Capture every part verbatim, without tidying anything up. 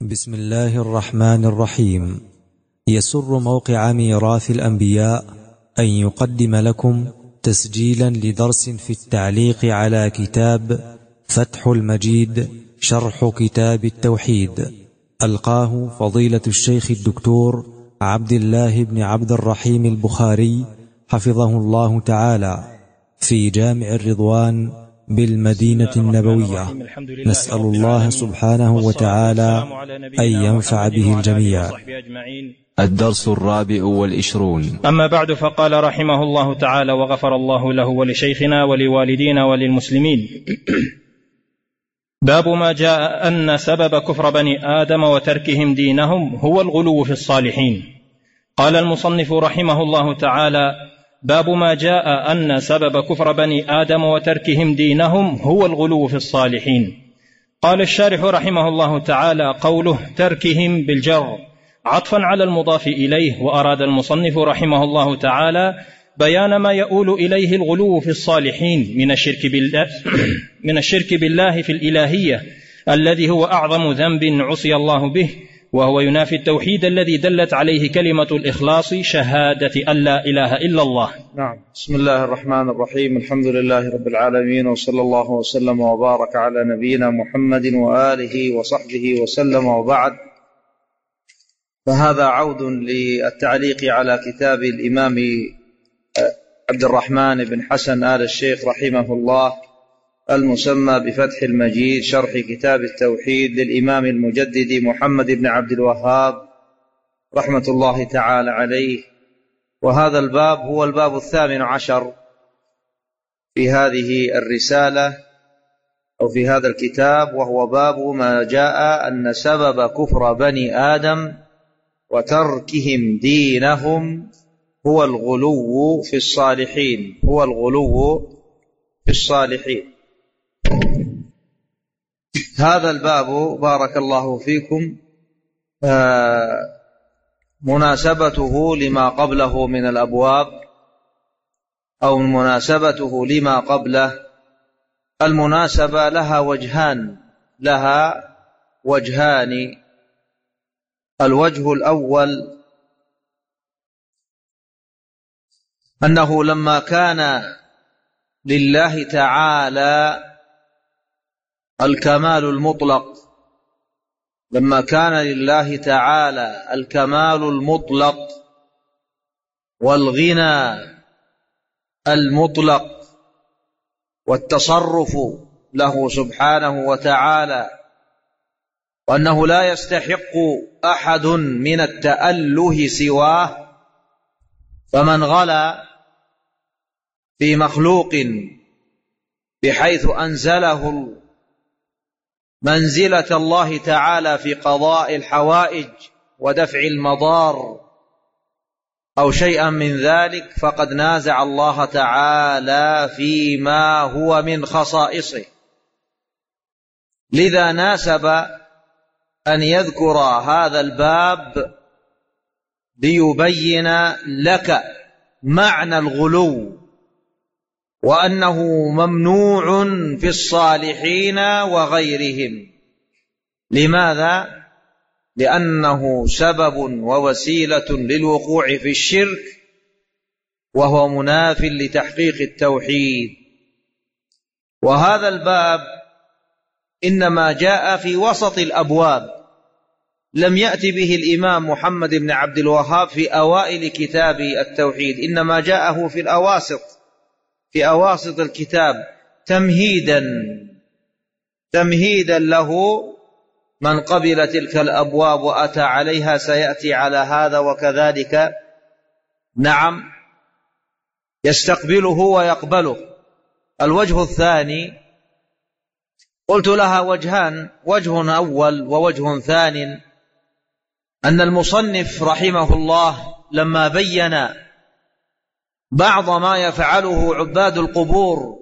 بسم الله الرحمن الرحيم. يسر موقع ميراث الأنبياء أن يقدم لكم تسجيلا لدرس في التعليق على كتاب فتح المجيد شرح كتاب التوحيد، ألقاه فضيلة الشيخ الدكتور عبد الله بن عبد الرحيم البخاري حفظه الله تعالى في جامع الرضوان بالمدينة النبوية. نسأل الله سبحانه وتعالى أن ينفع به الجميع. الدرس الرابع والعشرون. أما بعد، فقال رحمه الله تعالى وغفر الله له ولشيخنا ولوالدينا وللمسلمين: باب ما جاء أن سبب كفر بني آدم وتركهم دينهم هو الغلو في الصالحين. قال المصنف رحمه الله تعالى: باب ما جاء أن سبب كفر بني آدم وتركهم دينهم هو الغلو في الصالحين. قال الشارح رحمه الله تعالى: قوله تركهم بالجر عطفا على المضاف إليه، وأراد المصنف رحمه الله تعالى بيان ما يؤول إليه الغلو في الصالحين من الشرك بالله, من الشرك بالله في الإلهية، الذي هو أعظم ذنب عصي الله به، وهو ينافي التوحيد الذي دلت عليه كلمة الإخلاص، شهادة أن لا إله إلا الله. نعم. بسم الله الرحمن الرحيم. الحمد لله رب العالمين، وصلى الله وسلم وبارك على نبينا محمد وآله وصحبه وسلم، وبعد، فهذا عود للتعليق على كتاب الإمام عبد الرحمن بن حسن آل الشيخ رحمه الله المسمى بفتح المجيد شرح كتاب التوحيد للإمام المجدد محمد بن عبد الوهاب رحمة الله تعالى عليه. وهذا الباب هو الباب الثامن عشر في هذه الرسالة أو في هذا الكتاب، وهو باب ما جاء أن سبب كفر بني آدم وتركهم دينهم هو الغلو في الصالحين هو الغلو في الصالحين. هذا الباب بارك الله فيكم مناسبته لما قبله من الأبواب، أو مناسبته لما قبله، المناسبة لها وجهان لها وجهان الوجه الأول أنه لما كان لله تعالى الكمال المطلق لما كان لله تعالى الكمال المطلق والغنى المطلق والتصرف له سبحانه وتعالى، وأنه لا يستحق أحد من التأله سواه، فمن غلا في مخلوق بحيث أنزله منزلة الله تعالى في قضاء الحوائج ودفع المضار أو شيئا من ذلك، فقد نازع الله تعالى فيما هو من خصائصه. لذا ناسب أن يذكر هذا الباب ليبين لك معنى الغلو، وأنه ممنوع في الصالحين وغيرهم. لماذا؟ لأنه سبب ووسيلة للوقوع في الشرك، وهو مناف لتحقيق التوحيد. وهذا الباب إنما جاء في وسط الأبواب، لم يأتي به الإمام محمد بن عبد الوهاب في أوائل كتاب التوحيد، إنما جاءه في الأواسط في أواسط الكتاب تمهيدا تمهيدا له. من قبل تلك الأبواب وأتى عليها سيأتي على هذا وكذلك، نعم، يستقبله ويقبله. الوجه الثاني قلت لها وجهان، وجه أول ووجه ثاني، أن المصنف رحمه الله لما بين بعض ما يفعله عباد القبور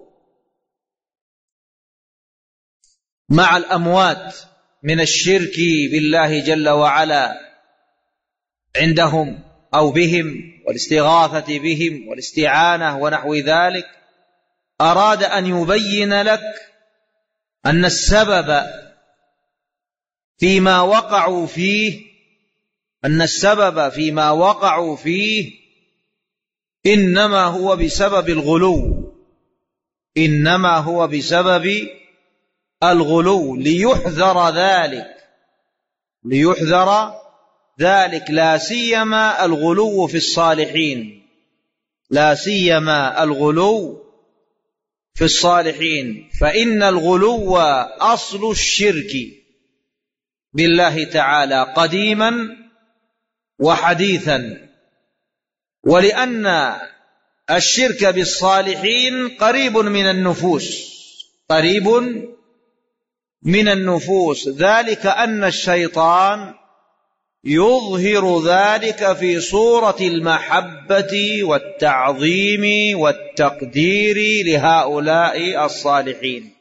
مع الأموات من الشرك بالله جل وعلا عندهم أو بهم، والاستغاثة بهم والاستعانة ونحو ذلك، أراد أن يبين لك أن السبب فيما وقعوا فيه، أن السبب فيما وقعوا فيه إنما هو بسبب الغلو، إنما هو بسبب الغلو، ليحذر ذلك، ليحذر ذلك، لا سيما الغلو في الصالحين، لا سيما الغلو في الصالحين، فإن الغلو أصل الشرك بالله تعالى قديما وحديثا، ولأن الشرك بالصالحين قريب من النفوس، قريب من النفوس، ذلك أن الشيطان يظهر ذلك في صورة المحبة والتعظيم والتقدير لهؤلاء الصالحين،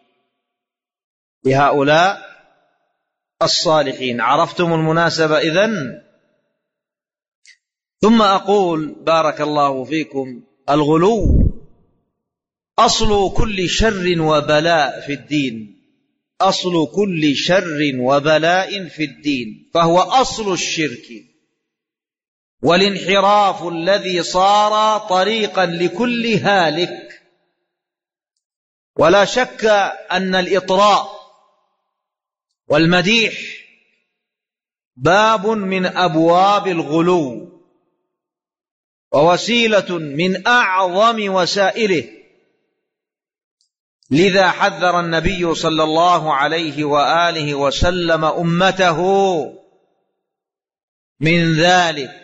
لهؤلاء الصالحين. عرفتم المناسبة إذن؟ ثم أقول بارك الله فيكم: الغلو أصل كل شر وبلاء في الدين، أصل كل شر وبلاء في الدين، فهو أصل الشرك والانحراف الذي صار طريقا لكل هالك. ولا شك أن الإطراء والمديح باب من أبواب الغلو ووسيلة من أعظم وسائله، لذا حذر النبي صلى الله عليه وآله وسلم أمته من ذلك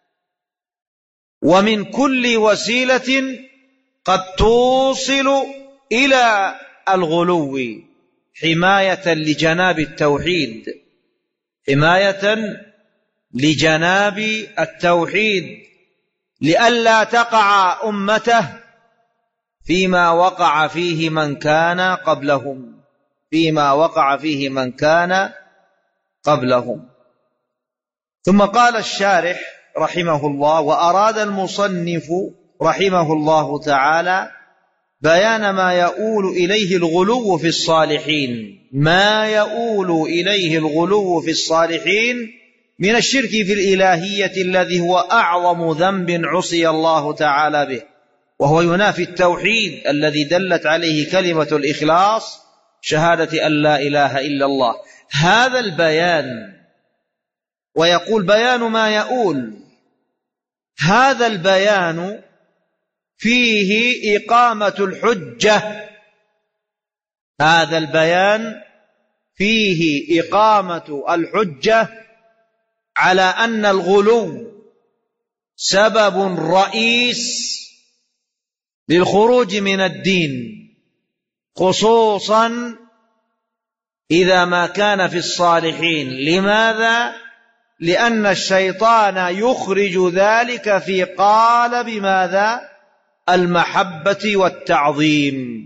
ومن كل وسيلة قد توصل إلى الغلو، حماية لجناب التوحيد، حماية لجناب التوحيد، لئلا تقع أمته فيما وقع فيه من كان قبلهم، فيما وقع فيه من كان قبلهم. ثم قال الشارح رحمه الله: وأراد المصنف رحمه الله تعالى بيان ما يؤول إليه الغلو في الصالحين، ما يؤول إليه الغلو في الصالحين من الشرك في الإلهية الذي هو أعظم ذنب عصي الله تعالى به، وهو ينافي التوحيد الذي دلت عليه كلمة الإخلاص، شهادة أن لا إله إلا الله. هذا البيان، ويقول بيان ما يؤول، هذا البيان فيه إقامة الحجة، هذا البيان فيه إقامة الحجة على أن الغلو سبب رئيس للخروج من الدين، خصوصا إذا ما كان في الصالحين. لماذا؟ لأن الشيطان يخرج ذلك في قالب ماذا؟ المحبة والتعظيم.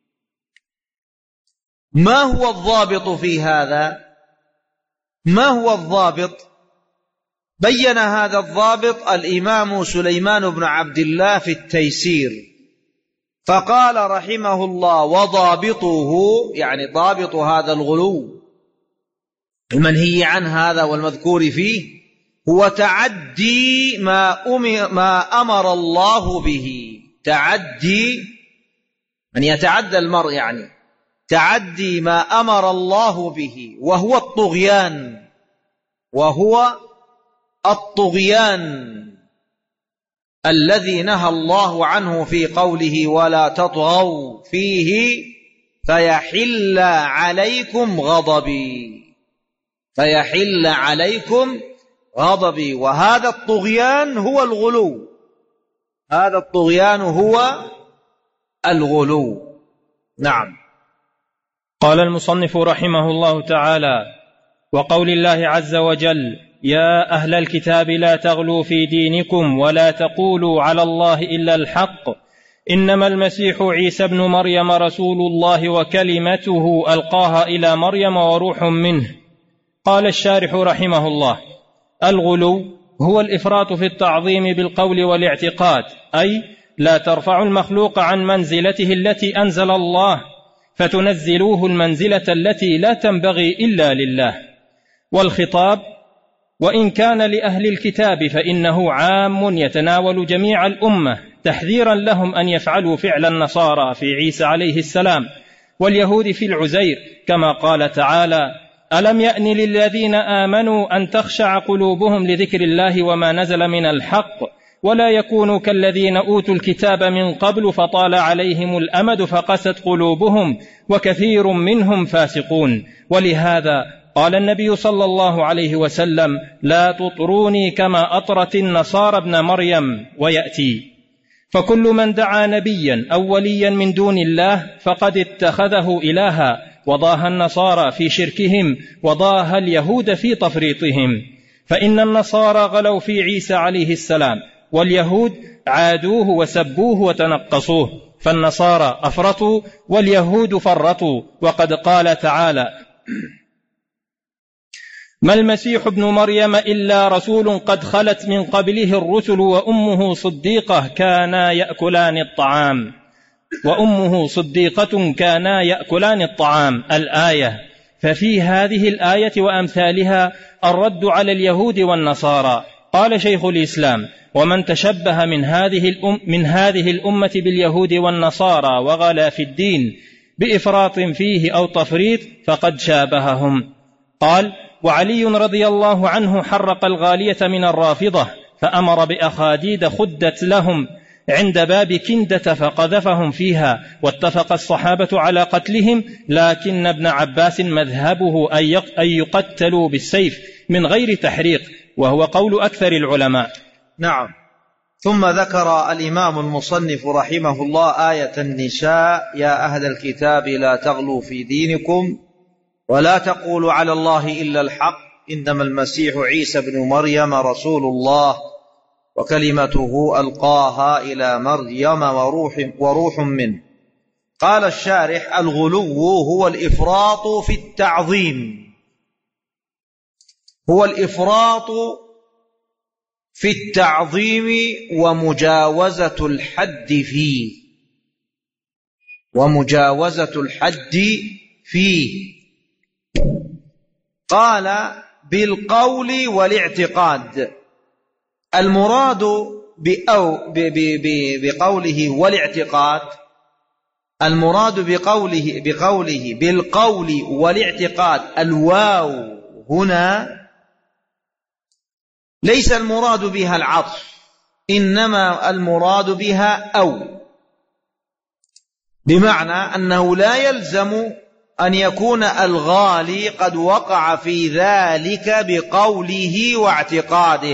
ما هو الضابط في هذا؟ ما هو الضابط؟ بين هذا الضابط الإمام سليمان بن عبد الله في التيسير، فقال رحمه الله: وضابطه، يعني ضابط هذا الغلو المنهي عن هذا والمذكور فيه، هو تعدي ما أمر, ما أمر الله به، تعدي من يتعدى المرء، يعني تعدي ما أمر الله به، وهو الطغيان، وهو الطغيان الذي نهى الله عنه في قوله: ولا تطغوا فيه فيحل عليكم غضبي، فيحل عليكم غضبي. وهذا الطغيان هو الغلو، هذا الطغيان هو الغلو. نعم. قال المصنف رحمه الله تعالى: وقول الله عز وجل: يا أهل الكتاب لا تغلوا في دينكم ولا تقولوا على الله إلا الحق إنما المسيح عيسى ابن مريم رسول الله وكلمته ألقاها إلى مريم وروح منه. قال الشارح رحمه الله: الغلو هو الإفراط في التعظيم بالقول والاعتقاد، أي لا ترفع المخلوق عن منزلته التي أنزل الله فتنزلوه المنزلة التي لا تنبغي إلا لله. والخطاب: وإن كان لأهل الكتاب فإنه عام يتناول جميع الأمة، تحذيرا لهم أن يفعلوا فعل النصارى في عيسى عليه السلام واليهود في العزير، كما قال تعالى: ألم يأن للذين آمنوا أن تخشع قلوبهم لذكر الله وما نزل من الحق ولا يكونوا كالذين أوتوا الكتاب من قبل فطال عليهم الأمد فقست قلوبهم وكثير منهم فاسقون. ولهذا قال النبي صلى الله عليه وسلم: لا تطروني كما أطرت النصارى ابن مريم. ويأتي: فكل من دعا نبيا أو وليا من دون الله فقد اتخذه إلها، وضاها النصارى في شركهم وضاها اليهود في تفريطهم، فإن النصارى غلوا في عيسى عليه السلام، واليهود عادوه وسبوه وتنقصوه، فالنصارى أفرطوا واليهود فرطوا. وقد قال تعالى: ما المسيح ابن مريم إلا رسول قد خلت من قبله الرسل وأمه صديقة كانا يأكلان الطعام وأمه صديقة كانا يأكلان الطعام الآية. ففي هذه الآية وأمثالها الرد على اليهود والنصارى. قال شيخ الإسلام: ومن تشبه من هذه الأم من هذه الأمة باليهود والنصارى وغلا في الدين بإفراط فيه أو تفريط فقد شابههم. قال: وعلي رضي الله عنه حرق الغالية من الرافضة، فأمر بأخاديد خدت لهم عند باب كندة فقذفهم فيها، واتفق الصحابة على قتلهم، لكن ابن عباس مذهبه أن يقتلوا بالسيف من غير تحريق، وهو قول أكثر العلماء. نعم. ثم ذكر الإمام المصنف رحمه الله آية النساء: يا أهل الكتاب لا تغلوا في دينكم ولا تقولوا على الله إلا الحق إنما المسيح عيسى بن مريم رسول الله وكلمته ألقاها إلى مريم وروح, وروح منه. قال الشارح: الغلو هو الإفراط في التعظيم، هو الإفراط في التعظيم ومجاوزة الحد فيه ومجاوزة الحد فيه قال: بالقول والاعتقاد. المراد بأو بقوله والاعتقاد، المراد بقوله بقوله بالقول والاعتقاد، الواو هنا ليس المراد بها العطف، إنما المراد بها أو، بمعنى أنه لا يلزم أن يكون الغالي قد وقع في ذلك بقوله واعتقاده،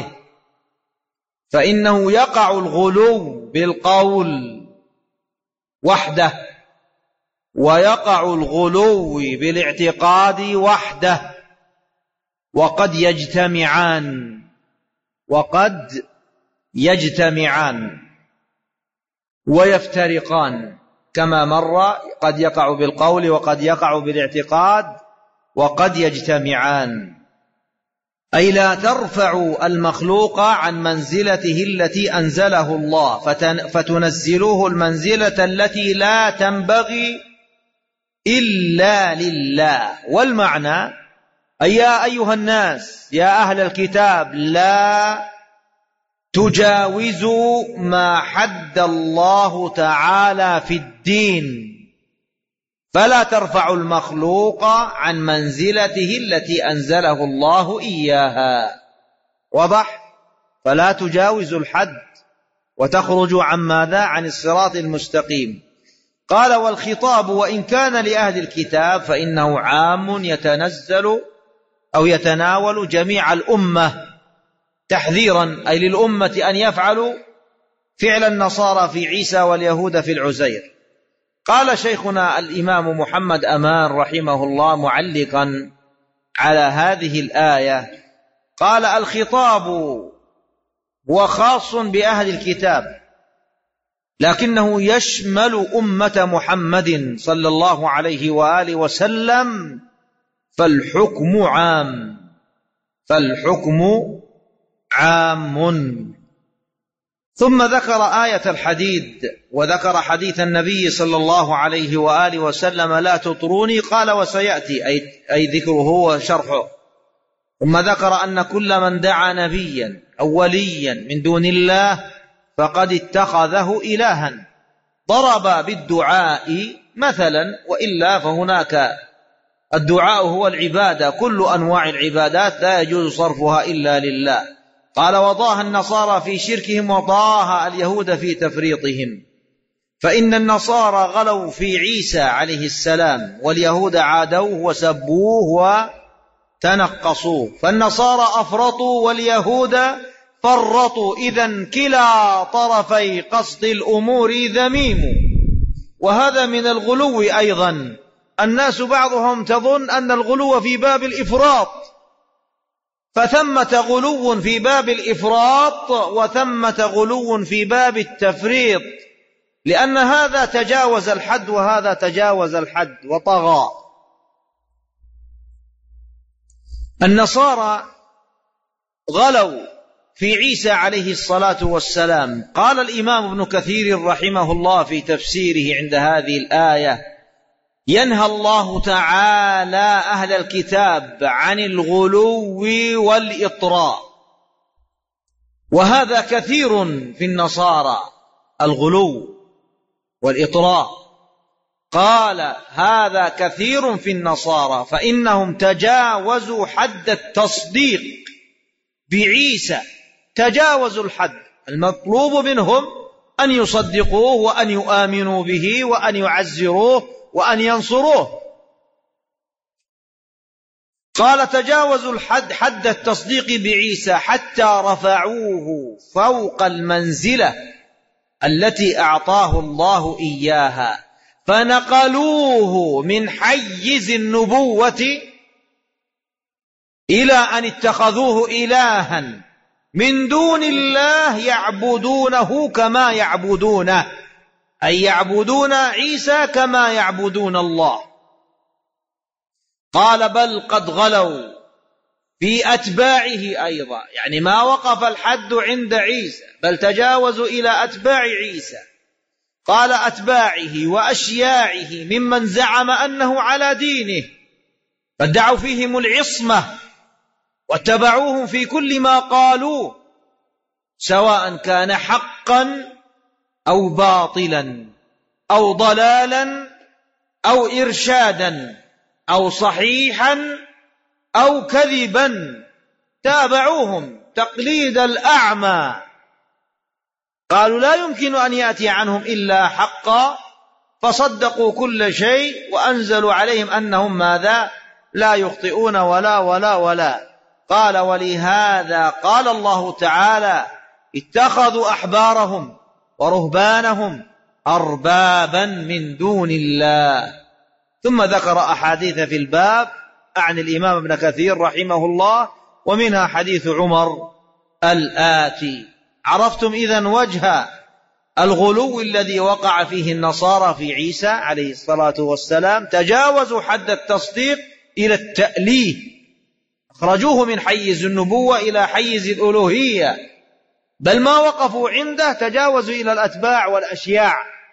فإنه يقع الغلو بالقول وحده ويقع الغلو بالاعتقاد وحده، وقد يجتمعان وقد يجتمعان ويفترقان كما مر، قد يقع بالقول وقد يقع بالاعتقاد وقد يجتمعان. أي لا ترفعوا المخلوق عن منزلته التي أنزله الله فتنزلوه المنزلة التي لا تنبغي إلا لله. والمعنى: أي يا أيها الناس يا أهل الكتاب لا تجاوزوا ما حد الله تعالى في الدين، فلا ترفعوا المخلوق عن منزلته التي أنزله الله إياها. وضح؟ فلا تجاوزوا الحد وتخرجوا عن ماذا؟ عن الصراط المستقيم. قال: والخطاب وإن كان لأهل الكتاب فإنه عام يتنزل أو يتناول جميع الأمة، تحذيرا أي للأمة أن يفعلوا فعل النصارى في عيسى واليهود في العزير. قال شيخنا الإمام محمد أمان رحمه الله معلقا على هذه الآية، قال: الخطاب هو خاص بأهل الكتاب، لكنه يشمل أمة محمد صلى الله عليه وآله وسلم، فالحكم عام فالحكم عام. ثم ذكر آية الحديد وذكر حديث النبي صلى الله عليه وآله وسلم: لا تطروني. قال: وسيأتي أي, أي ذكره وشرحه. ثم ذكر أن كل من دعا نبيا أو وليا من دون الله فقد اتخذه إلها، ضرب بالدعاء مثلا، وإلا فهناك الدعاء هو العبادة، كل أنواع العبادات لا يجوز صرفها إلا لله. قال وضاها النصارى في شركهم وضاها اليهود في تفريطهم، فإن النصارى غلوا في عيسى عليه السلام، واليهود عادوه وسبوه وتنقصوه، فالنصارى أفرطوا واليهود فرطوا، إذن كلا طرفي قصد الأمور ذميم. وهذا من الغلو أيضا، الناس بعضهم تظن أن الغلو في باب الإفراط، فثمة غلو في باب الإفراط وثمة غلو في باب التفريط، لأن هذا تجاوز الحد وهذا تجاوز الحد وطغى. النصارى غلوا في عيسى عليه الصلاة والسلام. قال الإمام ابن كثير رحمه الله في تفسيره عند هذه الآية: ينهى الله تعالى أهل الكتاب عن الغلو والإطراء، وهذا كثير في النصارى، الغلو والإطراء. قال هذا كثير في النصارى، فإنهم تجاوزوا حد التصديق بعيسى، تجاوزوا الحد، المطلوب منهم أن يصدقوه وأن يؤمنوا به وأن يعزروه وأن ينصروه. قال تجاوزوا الحد حد التصديق بعيسى حتى رفعوه فوق المنزلة التي أعطاه الله إياها، فنقلوه من حيز النبوة إلى أن اتخذوه إلها من دون الله يعبدونه كما يعبدونه، أي يعبدون عيسى كما يعبدون الله. قال بل قد غلوا في أتباعه أيضا، يعني ما وقف الحد عند عيسى بل تجاوزوا إلى أتباع عيسى. قال أتباعه وأشياعه ممن زعم أنه على دينه، فادعوا فيهم العصمة واتبعوهم في كل ما قالوا، سواء كان حقا أو باطلا أو ضلالا أو إرشادا أو صحيحا أو كذبا، تابعوهم تقليد الأعمى. قالوا لا يمكن أن يأتي عنهم إلا حقا، فصدقوا كل شيء وأنزلوا عليهم أنهم ماذا؟ لا يخطئون ولا ولا ولا. قال ولهذا قال الله تعالى اتخذوا أحبارهم ورهبانهم أربابا من دون الله. ثم ذكر أحاديث في الباب عن الإمام ابن كثير رحمه الله، ومنها حديث عمر الآتي. عرفتم إذن وجه الغلو الذي وقع فيه النصارى في عيسى عليه الصلاة والسلام، تجاوزوا حد التصديق إلى التأليه، أخرجوه من حيز النبوة إلى حيز الألوهية، بل ما وقفوا عنده تجاوزوا إلى الأتباع والأشياع.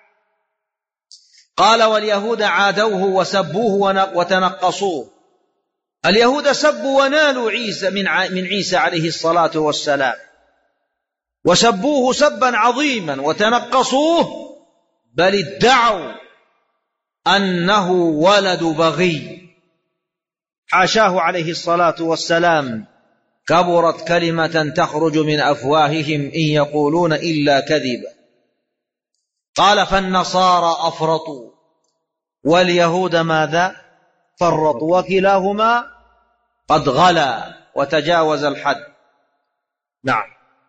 قال واليهود عادوه وسبوه وتنقصوه. اليهود سبوا ونالوا عيسى من عيسى عليه الصلاة والسلام، وسبوه سبا عظيما وتنقصوه، بل ادعوا أنه ولد بغي، حاشاه عليه الصلاة والسلام، كبرت كلمة تخرج من أفواههم إن يقولون إلا كذبا. قال فالنصارى أفرطوا واليهود ماذا؟ فرطوا، وكلاهما قد غلا وتجاوز الحد. نعم.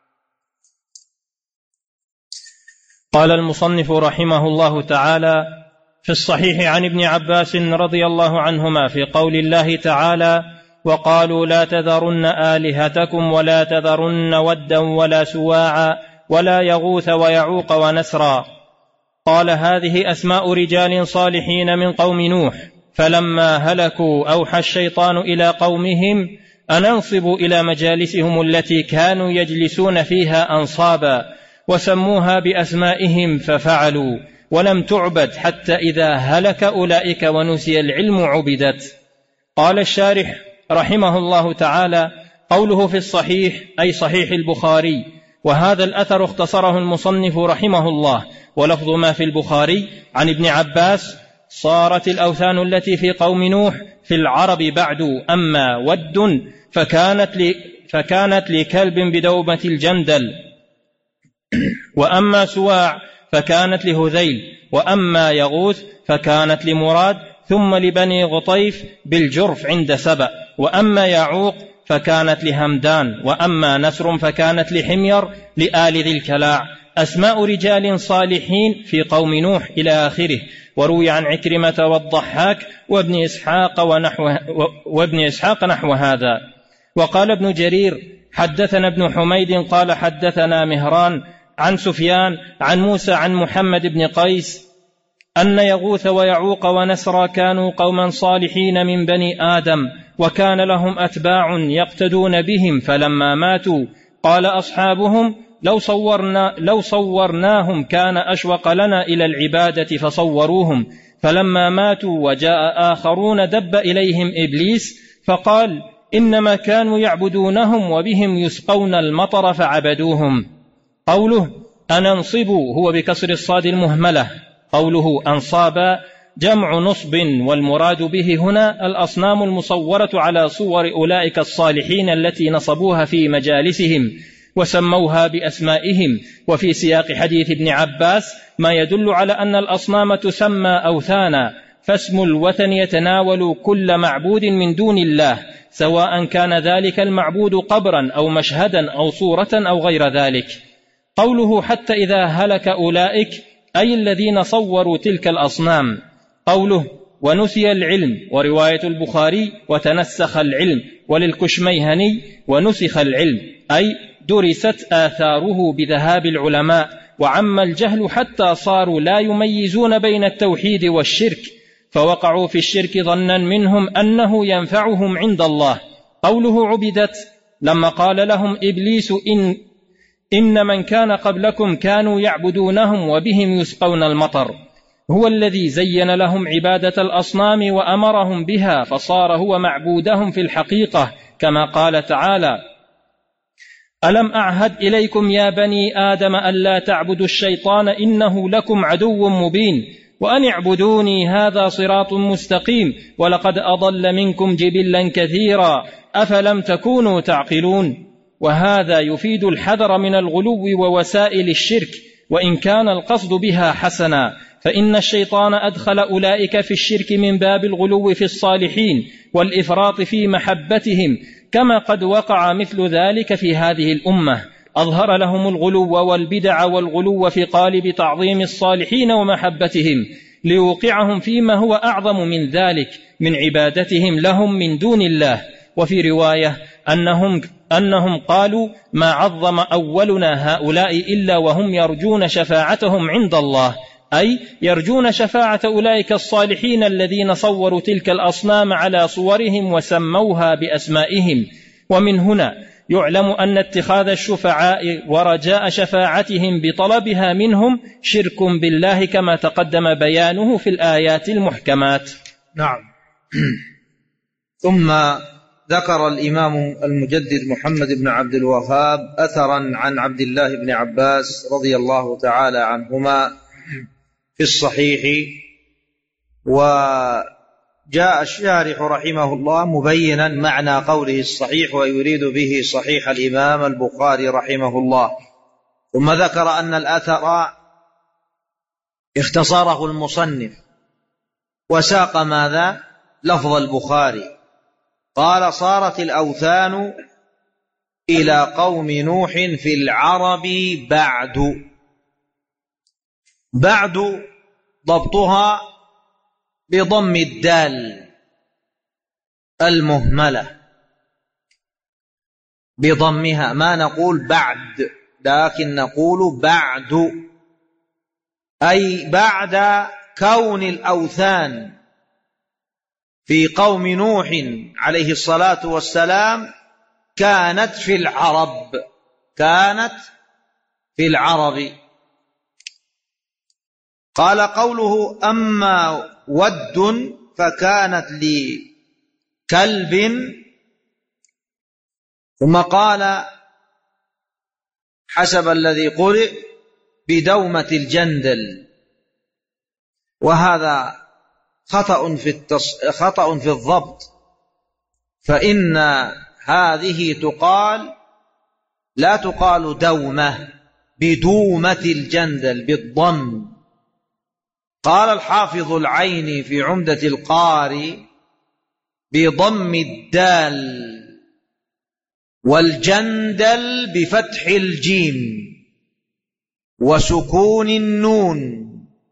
قال المصنف رحمه الله تعالى في الصحيح عن ابن عباس رضي الله عنهما في قول الله تعالى وقالوا لا تذرن آلهتكم ولا تذرن ودا ولا سواعا ولا يغوث ويعوق ونسرا. قال هذه أسماء رجال صالحين من قوم نوح، فلما هلكوا أوحى الشيطان إلى قومهم أن انصبوا إلى مجالسهم التي كانوا يجلسون فيها أنصابا، وسموها بأسمائهم ففعلوا، ولم تعبد حتى إذا هلك أولئك ونسي العلم عبدت. قال الشارح رحمه الله تعالى قوله في الصحيح أي صحيح البخاري، وهذا الأثر اختصره المصنف رحمه الله، ولفظ ما في البخاري عن ابن عباس: صارت الأوثان التي في قوم نوح في العرب بعد أما ود فكانت, ل... فكانت لكلب بدوبة الجندل، وأما سواع فكانت لهذيل، وأما يغوث فكانت لمراد، ثم لبني غطيف بالجرف عند سبأ، وأما يعوق فكانت لهمدان، وأما نسر فكانت لحمير لآل ذي الكلاع، أسماء رجال صالحين في قوم نوح إلى آخره. وروي عن عكرمة والضحاك وابن إسحاق, ونحو وابن إسحاق نحو هذا. وقال ابن جرير: حدثنا ابن حميد قال حدثنا مهران عن سفيان عن موسى عن محمد بن قيس أن يغوث ويعوق ونسر كانوا قوما صالحين من بني آدم، وكان لهم أتباع يقتدون بهم، فلما ماتوا قال أصحابهم: لو, صورنا لو صورناهم كان أشوق لنا إلى العبادة، فصوروهم، فلما ماتوا وجاء آخرون دب إليهم إبليس فقال: إنما كانوا يعبدونهم وبهم يسقون المطر فعبدوهم. قوله أننصبوا هو بكسر الصاد المهملة، قوله أنصابا جمع نصب، والمراد به هنا الأصنام المصورة على صور أولئك الصالحين التي نصبوها في مجالسهم وسموها بأسمائهم. وفي سياق حديث ابن عباس ما يدل على أن الأصنام تسمى أوثانا، فاسم الوثن يتناول كل معبود من دون الله، سواء كان ذلك المعبود قبرا أو مشهدا أو صورة أو غير ذلك. قوله حتى إذا هلك أولئك أي الذين صوروا تلك الأصنام. قوله ونسي العلم، ورواية البخاري وتنسخ العلم، وللكشميهني ونسخ العلم أي درست آثاره بذهاب العلماء، وعم الجهل حتى صاروا لا يميزون بين التوحيد والشرك، فوقعوا في الشرك ظنا منهم أنه ينفعهم عند الله. قوله عبدت لما قال لهم إبليس إن, إن من كان قبلكم كانوا يعبدونهم وبهم يسقون المطر، هو الذي زين لهم عبادة الأصنام وأمرهم بها، فصار هو معبودهم في الحقيقة، كما قال تعالى: ألم أعهد إليكم يا بني آدم ألا تعبدوا الشيطان إنه لكم عدو مبين، وأن اعبدوني هذا صراط مستقيم، ولقد أضل منكم جبلا كثيرا أفلم تكونوا تعقلون. وهذا يفيد الحذر من الغلو ووسائل الشرك، وإن كان القصد بها حسنا، فإن الشيطان أدخل أولئك في الشرك من باب الغلو في الصالحين والإفراط في محبتهم، كما قد وقع مثل ذلك في هذه الأمة، أظهر لهم الغلو والبدع والغلو في قالب تعظيم الصالحين ومحبتهم، ليوقعهم فيما هو أعظم من ذلك من عبادتهم لهم من دون الله. وفي رواية أنهم, أنهم قالوا: ما عظم أولنا هؤلاء إلا وهم يرجون شفاعتهم عند الله، أي يرجون شفاعة أولئك الصالحين الذين صوروا تلك الأصنام على صورهم وسموها بأسمائهم. ومن هنا يعلم أن اتخاذ الشفعاء ورجاء شفاعتهم بطلبها منهم شرك بالله، كما تقدم بيانه في الآيات المحكمات. نعم. ثم ذكر الإمام المجدد محمد بن عبد الوهاب أثرا عن عبد الله بن عباس رضي الله تعالى عنهما في الصحيح، وجاء الشارح رحمه الله مبينا معنى قوله الصحيح، ويريد به صحيح الإمام البخاري رحمه الله. ثم ذكر أن الأثر اختصاره المصنف وساق ماذا؟ لفظ البخاري. قال: صارت الأوثان إلى قوم نوح في العرب بعد. بعد ضبطها بضم الدال المهملة، بضمها، ما نقول بعد لكن نقول بعد، أي بعد كون الأوثان في قوم نوح عليه الصلاة والسلام كانت في العرب، كانت في العرب. قال: قوله أما ود فكانت لكلب ثم قال حسب الذي قرئ بدومة الجندل، وهذا خطأ في, التص... خطأ في الضبط، فإن هذه تقال لا تقال دومة، بدومة الجندل بالضم. قال الحافظ العيني في عمدة القاري بضم الدال، والجندل بفتح الجيم وسكون النون،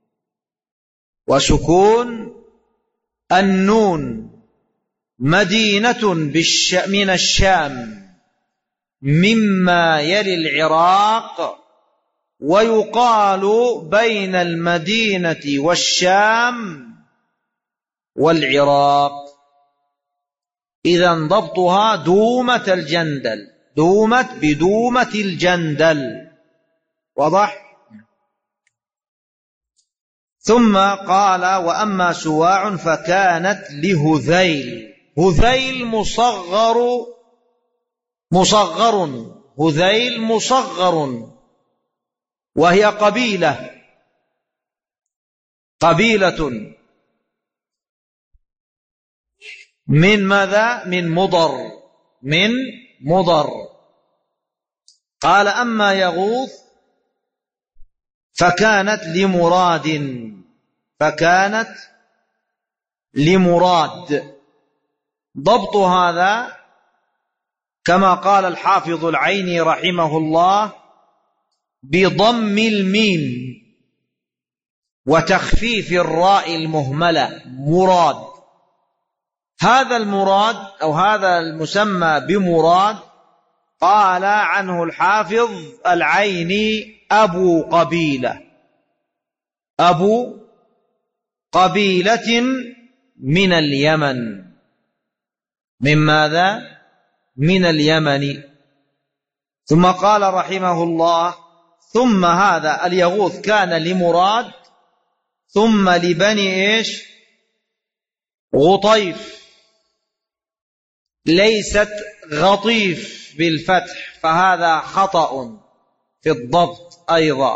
وسكون النون، مدينة بالش... من الشام مما يلي العراق، ويقال بين المدينة والشام والعراق. إذن ضبطها دومة الجندل، دومة بدومة الجندل، واضح؟ ثم قال وأما سواع فكانت لهذيل. هذيل مصغر مصغر هذيل مصغر، وهي قبيلة قبيلة من ماذا؟ من مضر، من مضر. قال أما يغوث فكانت لمراد، فكانت لمراد. ضبط هذا كما قال الحافظ العيني رحمه الله بضم الميم وتخفيف الراء المهملة، مراد. هذا المراد أو هذا المسمى بمراد قال عنه الحافظ العيني أبو قبيلة، أبو قبيلة من اليمن. من ماذا؟ من اليمن. ثم قال رحمه الله ثم هذا اليغوث كان لمراد ثم لبني إيش؟ غطيف، ليست غطيف بالفتح، فهذا خطأ في الضبط أيضا.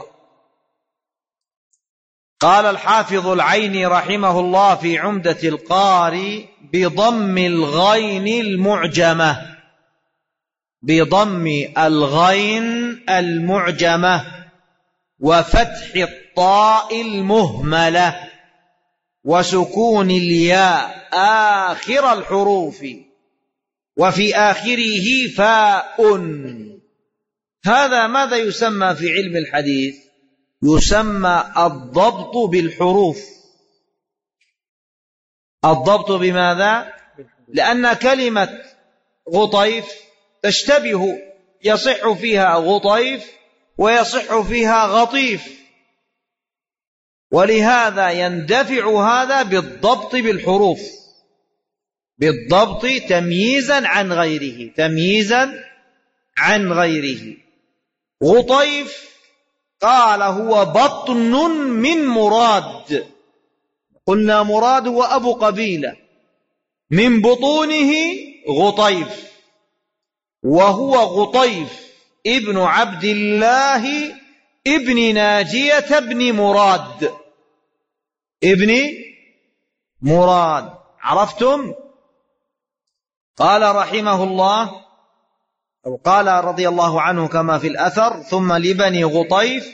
قال الحافظ العيني رحمه الله في عمدة القاري بضم الغين المعجمة، بضم الغين المعجمة وفتح الطاء المهملة وسكون الياء آخر الحروف، وفي آخره فاء. هذا ماذا يسمى في علم الحديث؟ يسمى الضبط بالحروف. الضبط بماذا؟ لأن كلمة غطيف تشتبه، يصح فيها غطيف ويصح فيها غطيف، ولهذا يندفع هذا بالضبط بالحروف، بالضبط تمييزا عن غيره، تمييزا عن غيره. غطيف قال هو بطن من مراد، قلنا مراد هو أبو قبيلة، من بطونه غطيف، وهو غطيف ابن عبد الله ابن ناجية ابن مراد، ابن مراد. عرفتم؟ قال رحمه الله أو قال رضي الله عنه كما في الأثر ثم لبني غطيف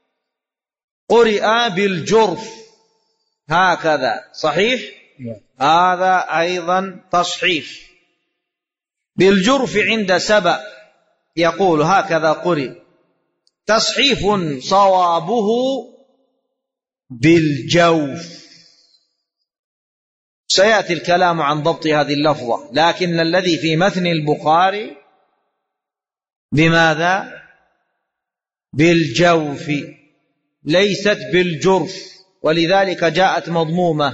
قرئ بالجرف، هكذا صحيح؟ هذا أيضا تصحيف. بالجرف عند سبأ يقول هكذا قرئ، تصحيف صوابه بالجوف. سيأتي الكلام عن ضبط هذه اللفظة، لكن الذي في متن البخاري بماذا؟ بالجوف، ليست بالجرف، ولذلك جاءت مضمومة،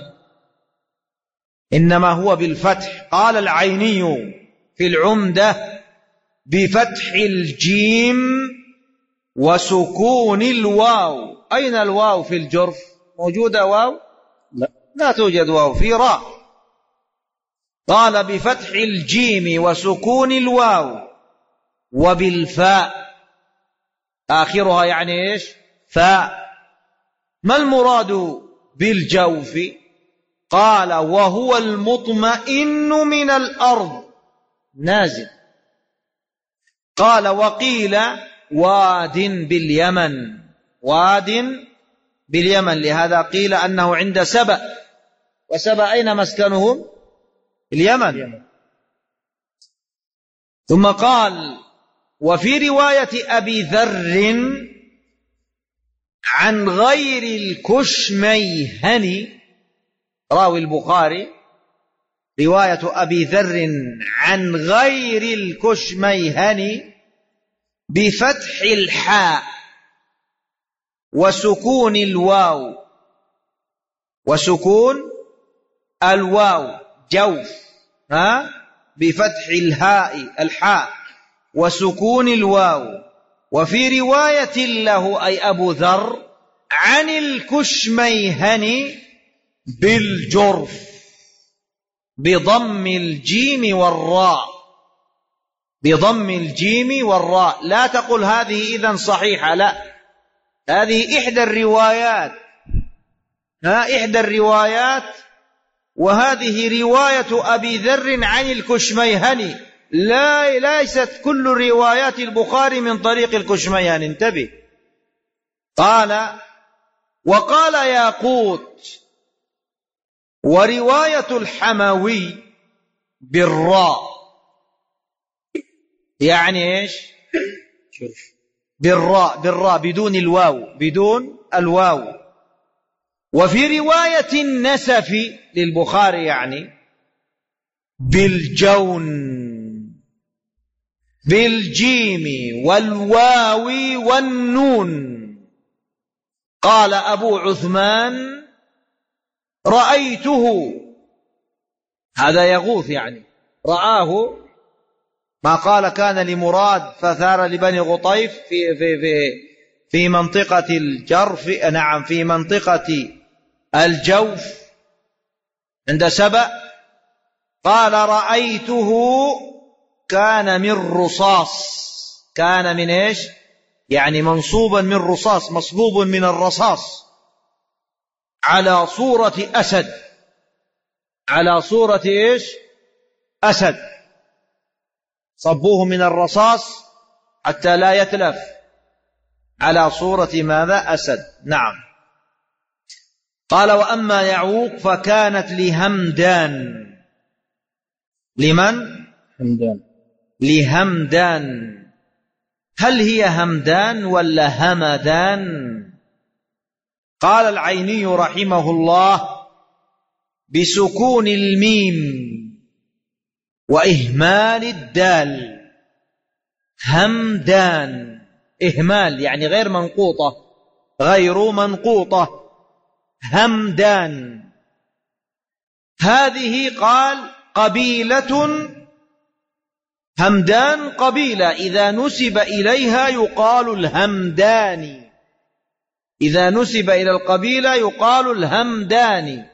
إنما هو بالفتح. قال العيني في العمدة بفتح الجيم وسكون الواو. أين الواو في الجرف؟ موجودة واو؟ لا, لا توجد واو، في راء. قال بفتح الجيم وسكون الواو وبالفاء آخرها يعني إيش؟ فاء. ما المراد بالجوف؟ قال وهو المطمئن من الأرض نازل. قال وقيل واد باليمن، واد باليمن، لهذا قيل أنه عند سبأ، وسبأ أين مسكنهم؟ اليمن. ثم قال وفي رواية أبي ذر عن غير الكشميهني، راوي البخاري رواية أبي ذر عن غير الكشميهني بفتح الحاء وسكون الواو، وسكون الواو جوف، ها بفتح الهاء الحاء وسكون الواو. وفي رواية له أي أبو ذر عن الكشميهني بالجرف بضم الجيم والراء، بضم الجيم والراء. لا تقل هذه إذن صحيحة، لا، هذه إحدى الروايات، ها إحدى الروايات، وهذه رواية أبي ذر عن الكشميهني، لا ليست كل روايات البخاري من طريق الكشميهني، انتبه. قال وقال ياقوت ورواية الحموي بالراء، يعني ايش؟ بالراء، بالراء بدون الواو، بدون الواو. وفي رواية النسف للبخاري يعني بالجون بالجيم والواو والنون. قال أبو عثمان رأيته، هذا يغوث يعني رآه، ما قال كان لمراد فثار لبني غطيف في في في في منطقة الجرف، نعم في منطقة الجوف عند سبأ. قال رأيته كان من رصاص، كان من ايش؟ يعني منصوبا من رصاص، مصبوب من الرصاص، على صورة أسد، على صورة ايش؟ أسد، صبوه من الرصاص حتى لا يتلف، على صورة ماذا؟ أسد. نعم. قال وأما يعوق فكانت لهمدان. لمن؟ همدان. لهمدان. هل هي همدان ولا همدان؟ قال العيني رحمه الله بسكون الميم وإهمال الدال، همدان، إهمال يعني غير منقوطة، غير منقوطة، همدان. هذه قال قبيلة، همدان قبيلة إذا نسب إليها يقال الهمداني، إذا نسب إلى القبيلة يقال الهمداني.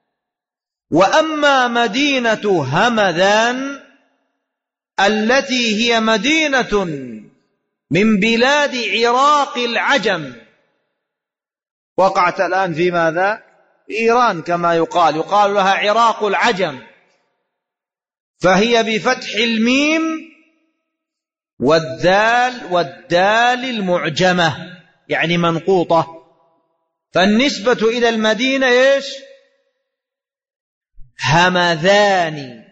وأما مدينة همدان التي هي مدينة من بلاد عراق العجم، وقعت الآن في ماذا؟ في إيران كما يقال، يقال لها عراق العجم، فهي بفتح الميم والدال والدال المعجمة يعني منقوطة. فالنسبة إلى المدينة إيش؟ همذان،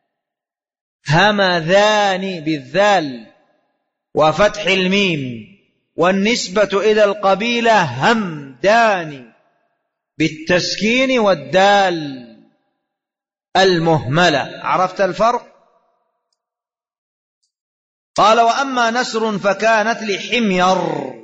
همذان بالذال وفتح الميم. والنسبة إلى القبيلة همدان بالتسكين والدال المهملة. عرفت الفرق؟ قال وأما نسر فكانت لحمير،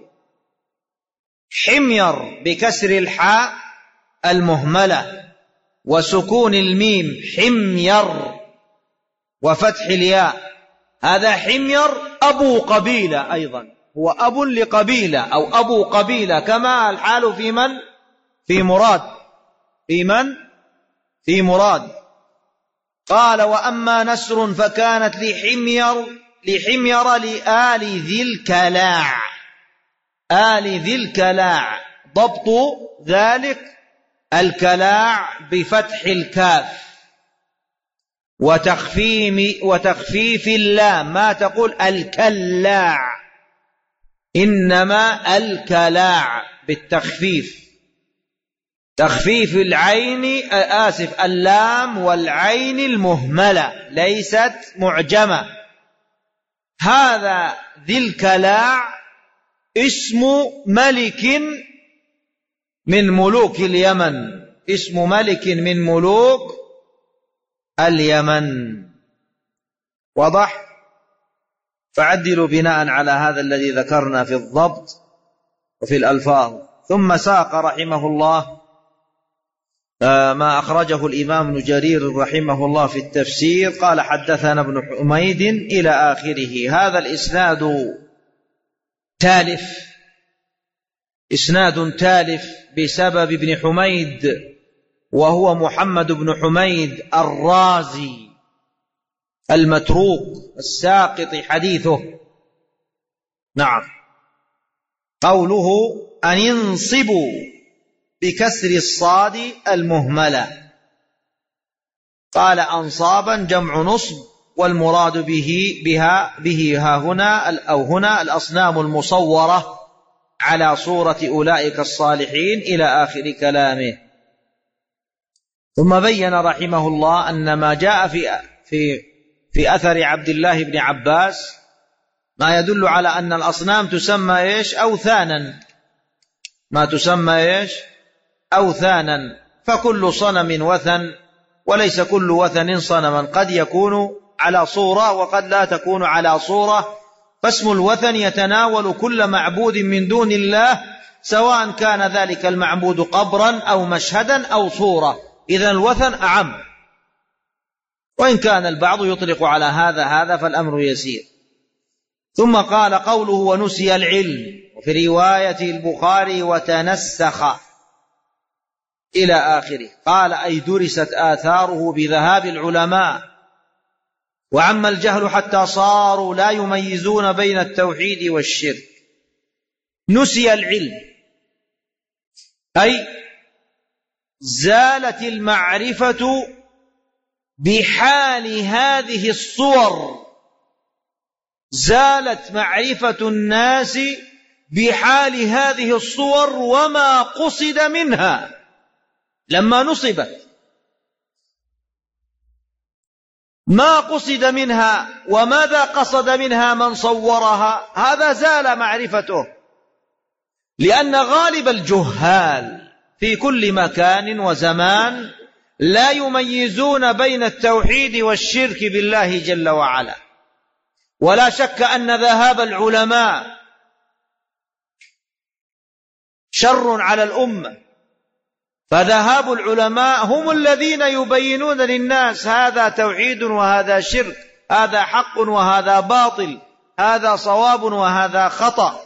حمير بكسر الحاء المهملة وسكون الميم، حمير وفتح الياء. هذا حمير أبو قبيلة، أيضا هو أب لقبيلة أو أبو قبيلة، كما الحال في من؟ في مراد، في من؟ في مراد. قال وأما نسر فكانت لحمير لحمير لآل ذي الكلاع. آل ذي الكلاع ضبط ذلك الكلاع بفتح الكاف وتخفيف وتخفيف اللام، ما تقول الكلاع، إنما الكلاع بالتخفيف، تخفيف العين آسف اللام والعين المهملة ليست معجمة. هذا ذي الكلاع اسم ملك من ملوك اليمن، اسم ملك من ملوك اليمن. واضح؟ فعدلوا بناء على هذا الذي ذكرنا في الضبط وفي الألفاظ. ثم ساق رحمه الله ما أخرجه الإمام ابن جرير رحمه الله في التفسير، قال حدثنا ابن حميد إلى آخره. هذا الإسناد تالف، إسناد تالف بسبب ابن حميد، وهو محمد بن حميد الرازي المتروك الساقط حديثه. نعم. قوله أن ينصبوا بكسر الصاد المهملة، قال أنصابا جمع نصب، والمراد به بها به ها هنا أو هنا الأصنام المصورة على صورة أولئك الصالحين إلى آخر كلامه. ثم بين رحمه الله أن ما جاء في في في أثر عبد الله بن عباس ما يدل على أن الأصنام تسمى إيش؟ أوثانا، ما تسمى إيش؟ أوثانا. فكل صنم وثن، وليس كل وثن صنما، قد يكون على صورة وقد لا تكون على صورة. فاسم الوثن يتناول كل معبود من دون الله، سواء كان ذلك المعبود قبرا أو مشهدا أو صورة. إذن الوثن أعم، وإن كان البعض يطلق على هذا هذا فالأمر يسير. ثم قال قوله ونسي العلم، وفي رواية البخاري وتنسخ إلى آخره. قال أي درست آثاره بذهاب العلماء، وعم الجهل حتى صاروا لا يميزون بين التوحيد والشرك. نسي العلم أي زالت المعرفة بحال هذه الصور، زالت معرفة الناس بحال هذه الصور وما قصد منها لما نصبت، ما قصد منها وماذا قصد منها من صورها، هذا زال معرفته. لأن غالب الجهال في كل مكان وزمان لا يميزون بين التوحيد والشرك بالله جل وعلا. ولا شك أن ذهاب العلماء شر على الأمة، فذهاب العلماء هم الذين يبينون للناس هذا توحيد وهذا شرك، هذا حق وهذا باطل، هذا صواب وهذا خطأ.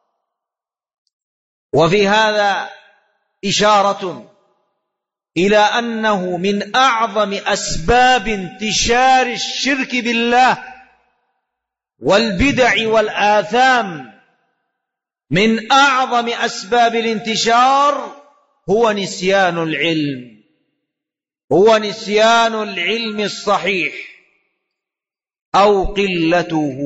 وفي هذا إشارة إلى أنه من أعظم أسباب انتشار الشرك بالله والبدع والآثام، من أعظم أسباب الانتشار هو نسيان العلم، هو نسيان العلم الصحيح أو قلته.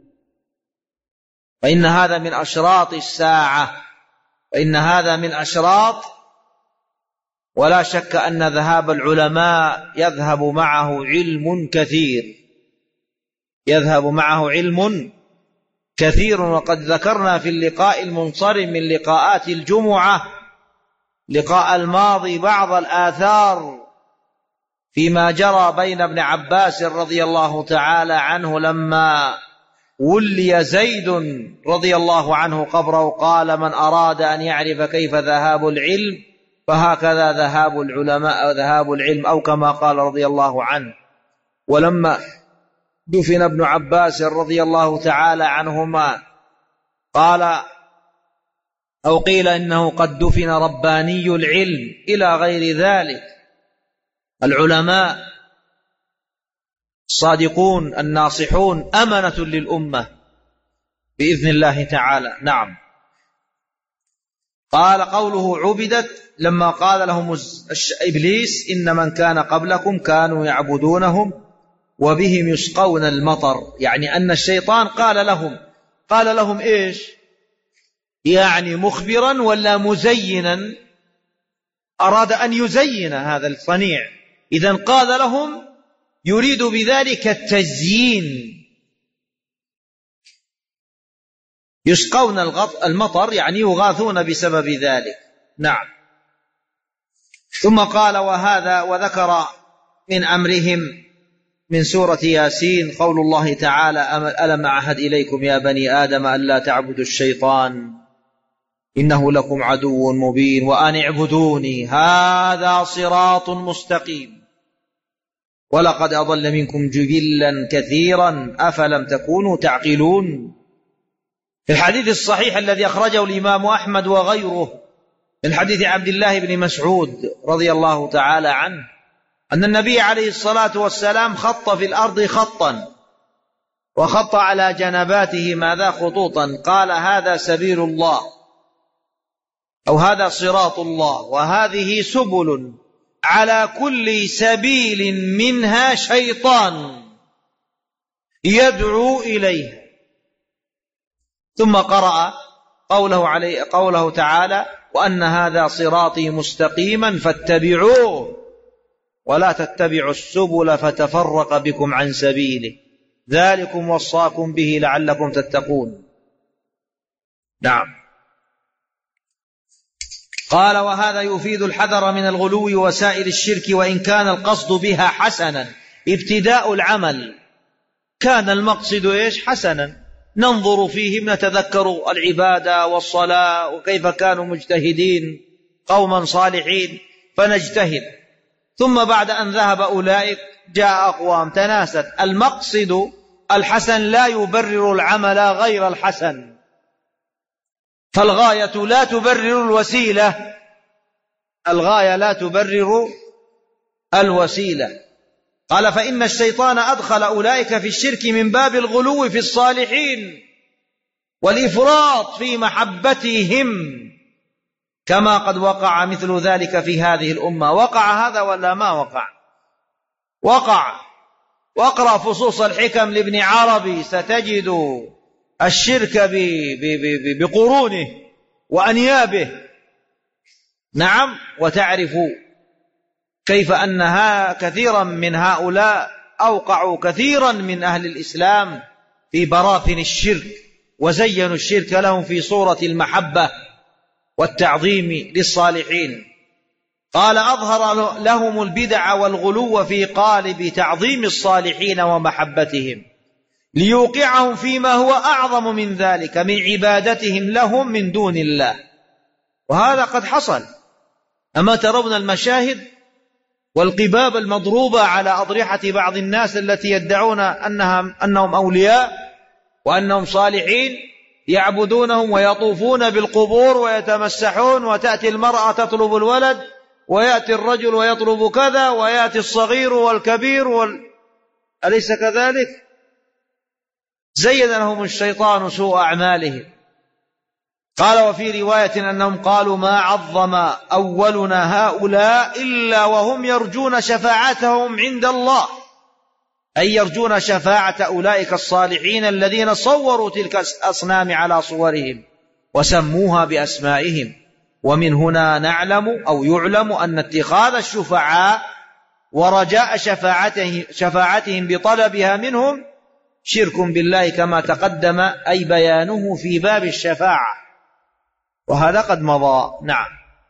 فإن هذا من أشراط الساعة، وإن هذا من أشراط. ولا شك أن ذهاب العلماء يذهب معه علم كثير، يذهب معه علم كثير. وقد ذكرنا في اللقاء المنصرم من لقاءات الجمعة لقاء الماضي بعض الآثار فيما جرى بين ابن عباس رضي الله تعالى عنه لما ولي زيد رضي الله عنه قبره، قال من أراد أن يعرف كيف ذهاب العلم فهكذا ذهاب العلماء أو ذهاب العلم، أو كما قال رضي الله عنه. ولما دفن ابن عباس رضي الله تعالى عنهما قال أو قيل إنه قد دفن رباني العلم إلى غير ذلك. العلماء الصادقون الناصحون أمنة للأمة بإذن الله تعالى. نعم. قال قوله عبدت لما قال لهم إبليس إن من كان قبلكم كانوا يعبدونهم وبهم يسقون المطر، يعني أن الشيطان قال لهم قال لهم إيش؟ يعني مخبرا ولا مزينا؟ أراد أن يزين هذا الصنيع، إذن قال لهم يريد بذلك التزيين. يسقون المطر يعني يغاثون بسبب ذلك. نعم. ثم قال وهذا وذكر من أمرهم من سورة ياسين قول الله تعالى ألم أعهد إليكم يا بني آدم ألا تعبدوا الشيطان إنه لكم عدو مبين وأن اعبدوني هذا صراط مستقيم ولقد أضل منكم جبلا كثيرا أفلم تكونوا تعقلون. في الحديث الصحيح الذي أخرجه الإمام أحمد وغيره من حديث عبد الله بن مسعود رضي الله تعالى عنه أن النبي عليه الصلاة والسلام خط في الأرض خطا وخط على جنباته ماذا خطوطا، قال هذا سبيل الله أو هذا صراط الله وهذه سبل على كل سبيل منها شيطان يدعو إليه. ثم قرأ قوله, عليه قوله تعالى وأن هذا صراطي مستقيما فاتبعوه ولا تتبعوا السبل فتفرق بكم عن سبيله ذلكم وصاكم به لعلكم تتقون. نعم. قال وهذا يفيد الحذر من الغلو وسائل الشرك وإن كان القصد بها حسنا. ابتداء العمل كان المقصد إيش؟ حسنا، ننظر فيهم نتذكر العبادة والصلاة وكيف كانوا مجتهدين قوما صالحين فنجتهد. ثم بعد أن ذهب أولئك جاء أقوام تناست. المقصد الحسن لا يبرر العمل غير الحسن، فالغاية لا تبرر الوسيلة، الغاية لا تبرر الوسيلة. قال فإن الشيطان أدخل أولئك في الشرك من باب الغلو في الصالحين والإفراط في محبتهم كما قد وقع مثل ذلك في هذه الأمة. وقع هذا ولا ما وقع؟ وقع. واقرأ فصوص الحكم لابن عربي ستجد الشرك بقرونه وأنيابه. نعم. وتعرف كيف أنها كثيرا من هؤلاء أوقعوا كثيرا من أهل الإسلام في براثن الشرك وزينوا الشرك لهم في صورة المحبة والتعظيم للصالحين. قال أظهر لهم البدع والغلو في قالب تعظيم الصالحين ومحبتهم ليوقعهم فيما هو أعظم من ذلك من عبادتهم لهم من دون الله. وهذا قد حصل. أما ترون المشاهد والقباب المضروبة على أضرحة بعض الناس التي يدعون أنها أنهم أولياء وأنهم صالحين يعبدونهم ويطوفون بالقبور ويتمسحون، وتأتي المرأة تطلب الولد ويأتي الرجل ويطلب كذا ويأتي الصغير والكبير وال... أليس كذلك؟ زين لهم الشيطان سوء أعمالهم. قال وفي رواية أنهم قالوا ما عظم أولنا هؤلاء إلا وهم يرجون شفاعتهم عند الله، أي يرجون شفاعة أولئك الصالحين الذين صوروا تلك الأصنام على صورهم وسموها بأسمائهم. ومن هنا نعلم أو يعلم أن اتخاذ الشفعاء ورجاء شفاعتهم, شفاعتهم بطلبها منهم شرك بالله كما تقدم أي بيانه في باب الشفاعة، وهذا قد مضى. نعم.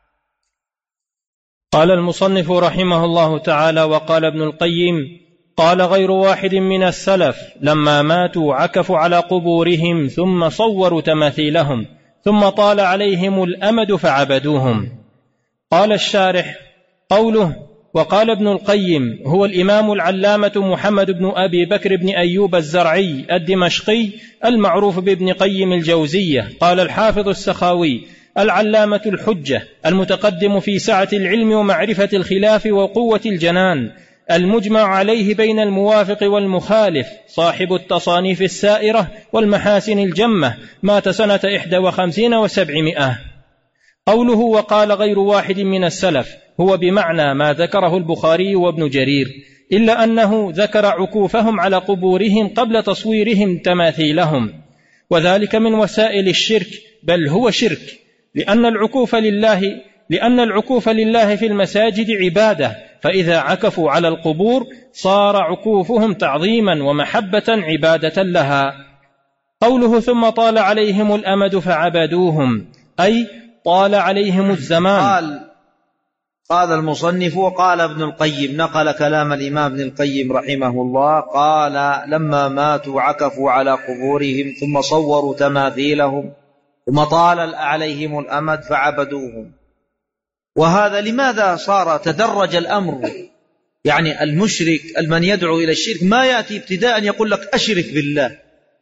قال المصنف رحمه الله تعالى وقال ابن القيم قال غير واحد من السلف لما ماتوا عكفوا على قبورهم ثم صوروا تماثيلهم ثم طال عليهم الأمد فعبدوهم. قال الشارح قوله وقال ابن القيم هو الإمام العلامة محمد بن أبي بكر بن أيوب الزرعي الدمشقي المعروف بابن قيم الجوزية. قال الحافظ السخاوي العلامة الحجة المتقدم في سعة العلم ومعرفة الخلاف وقوة الجنان المجمع عليه بين الموافق والمخالف صاحب التصانيف السائرة والمحاسن الجمة، مات سنة إحدى وخمسين وسبعمائة. قوله وقال غير واحد من السلف هو بمعنى ما ذكره البخاري وابن جرير، إلا أنه ذكر عكوفهم على قبورهم قبل تصويرهم تماثيلهم، وذلك من وسائل الشرك، بل هو شرك، لأن العكوف لله لأن العكوف لله في المساجد عبادة، فإذا عكفوا على القبور صار عكوفهم تعظيما ومحبة عبادة لها. قوله ثم طال عليهم الأمد فعبدوهم، أي طال عليهم الزمان. قال قال المصنف وقال ابن القيم، نقل كلام الإمام ابن القيم رحمه الله، قال لما ماتوا عكفوا على قبورهم ثم صوروا تماثيلهم ثم طال عليهم الأمد فعبدوهم. وهذا لماذا صار تدرج الأمر؟ يعني المشرك المن يدعو إلى الشرك ما يأتي ابتداء يقول لك أشرك بالله،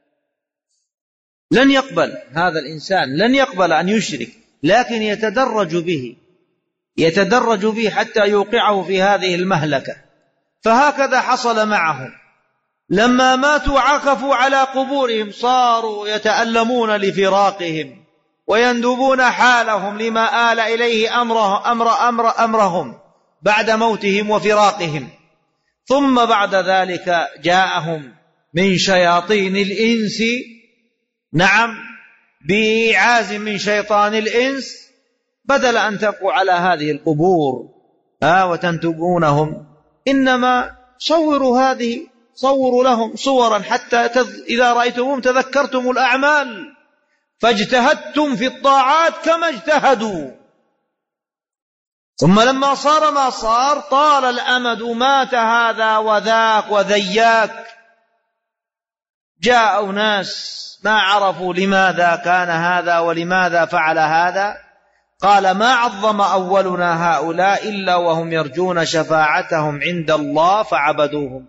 لن يقبل هذا الإنسان، لن يقبل أن يشرك، لكن يتدرج به يتدرج به حتى يوقعه في هذه المهلكة. فهكذا حصل معهم، لما ماتوا عكفوا على قبورهم، صاروا يتألمون لفراقهم ويندبون حالهم لما آل إليه أمره أمر أمر أمرهم بعد موتهم وفراقهم. ثم بعد ذلك جاءهم من شياطين الإنس، نعم، بإيعاز من شيطان الإنس، بدل أن تبقوا على هذه القبور آه وتنتبونهم، إنما صوروا هذه صوروا لهم صورا حتى تذ... إذا رأيتموهم تذكرتم الأعمال فاجتهدتم في الطاعات كما اجتهدوا. ثم لما صار ما صار طال الأمد، مات هذا وذاك وذياك، جاءوا ناس ما عرفوا لماذا كان هذا ولماذا فعل هذا. قال ما عظم أولنا هؤلاء إلا وهم يرجون شفاعتهم عند الله فعبدوهم.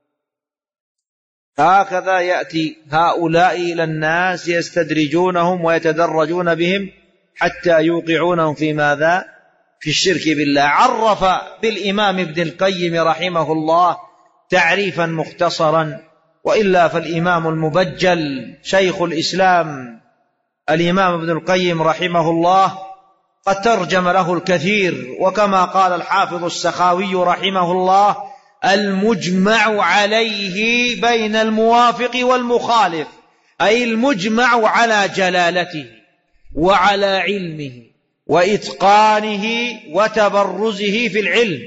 هكذا يأتي هؤلاء إلى الناس يستدرجونهم ويتدرجون بهم حتى يوقعونهم في ماذا؟ في الشرك بالله. عرف بالإمام ابن القيم رحمه الله تعريفا مختصرا، وإلا فالإمام المبجل شيخ الإسلام الإمام ابن القيم رحمه الله قد ترجم له الكثير، وكما قال الحافظ السخاوي رحمه الله المجمع عليه بين الموافق والمخالف، أي المجمع على جلالته وعلى علمه وإتقانه وتبرزه في العلم.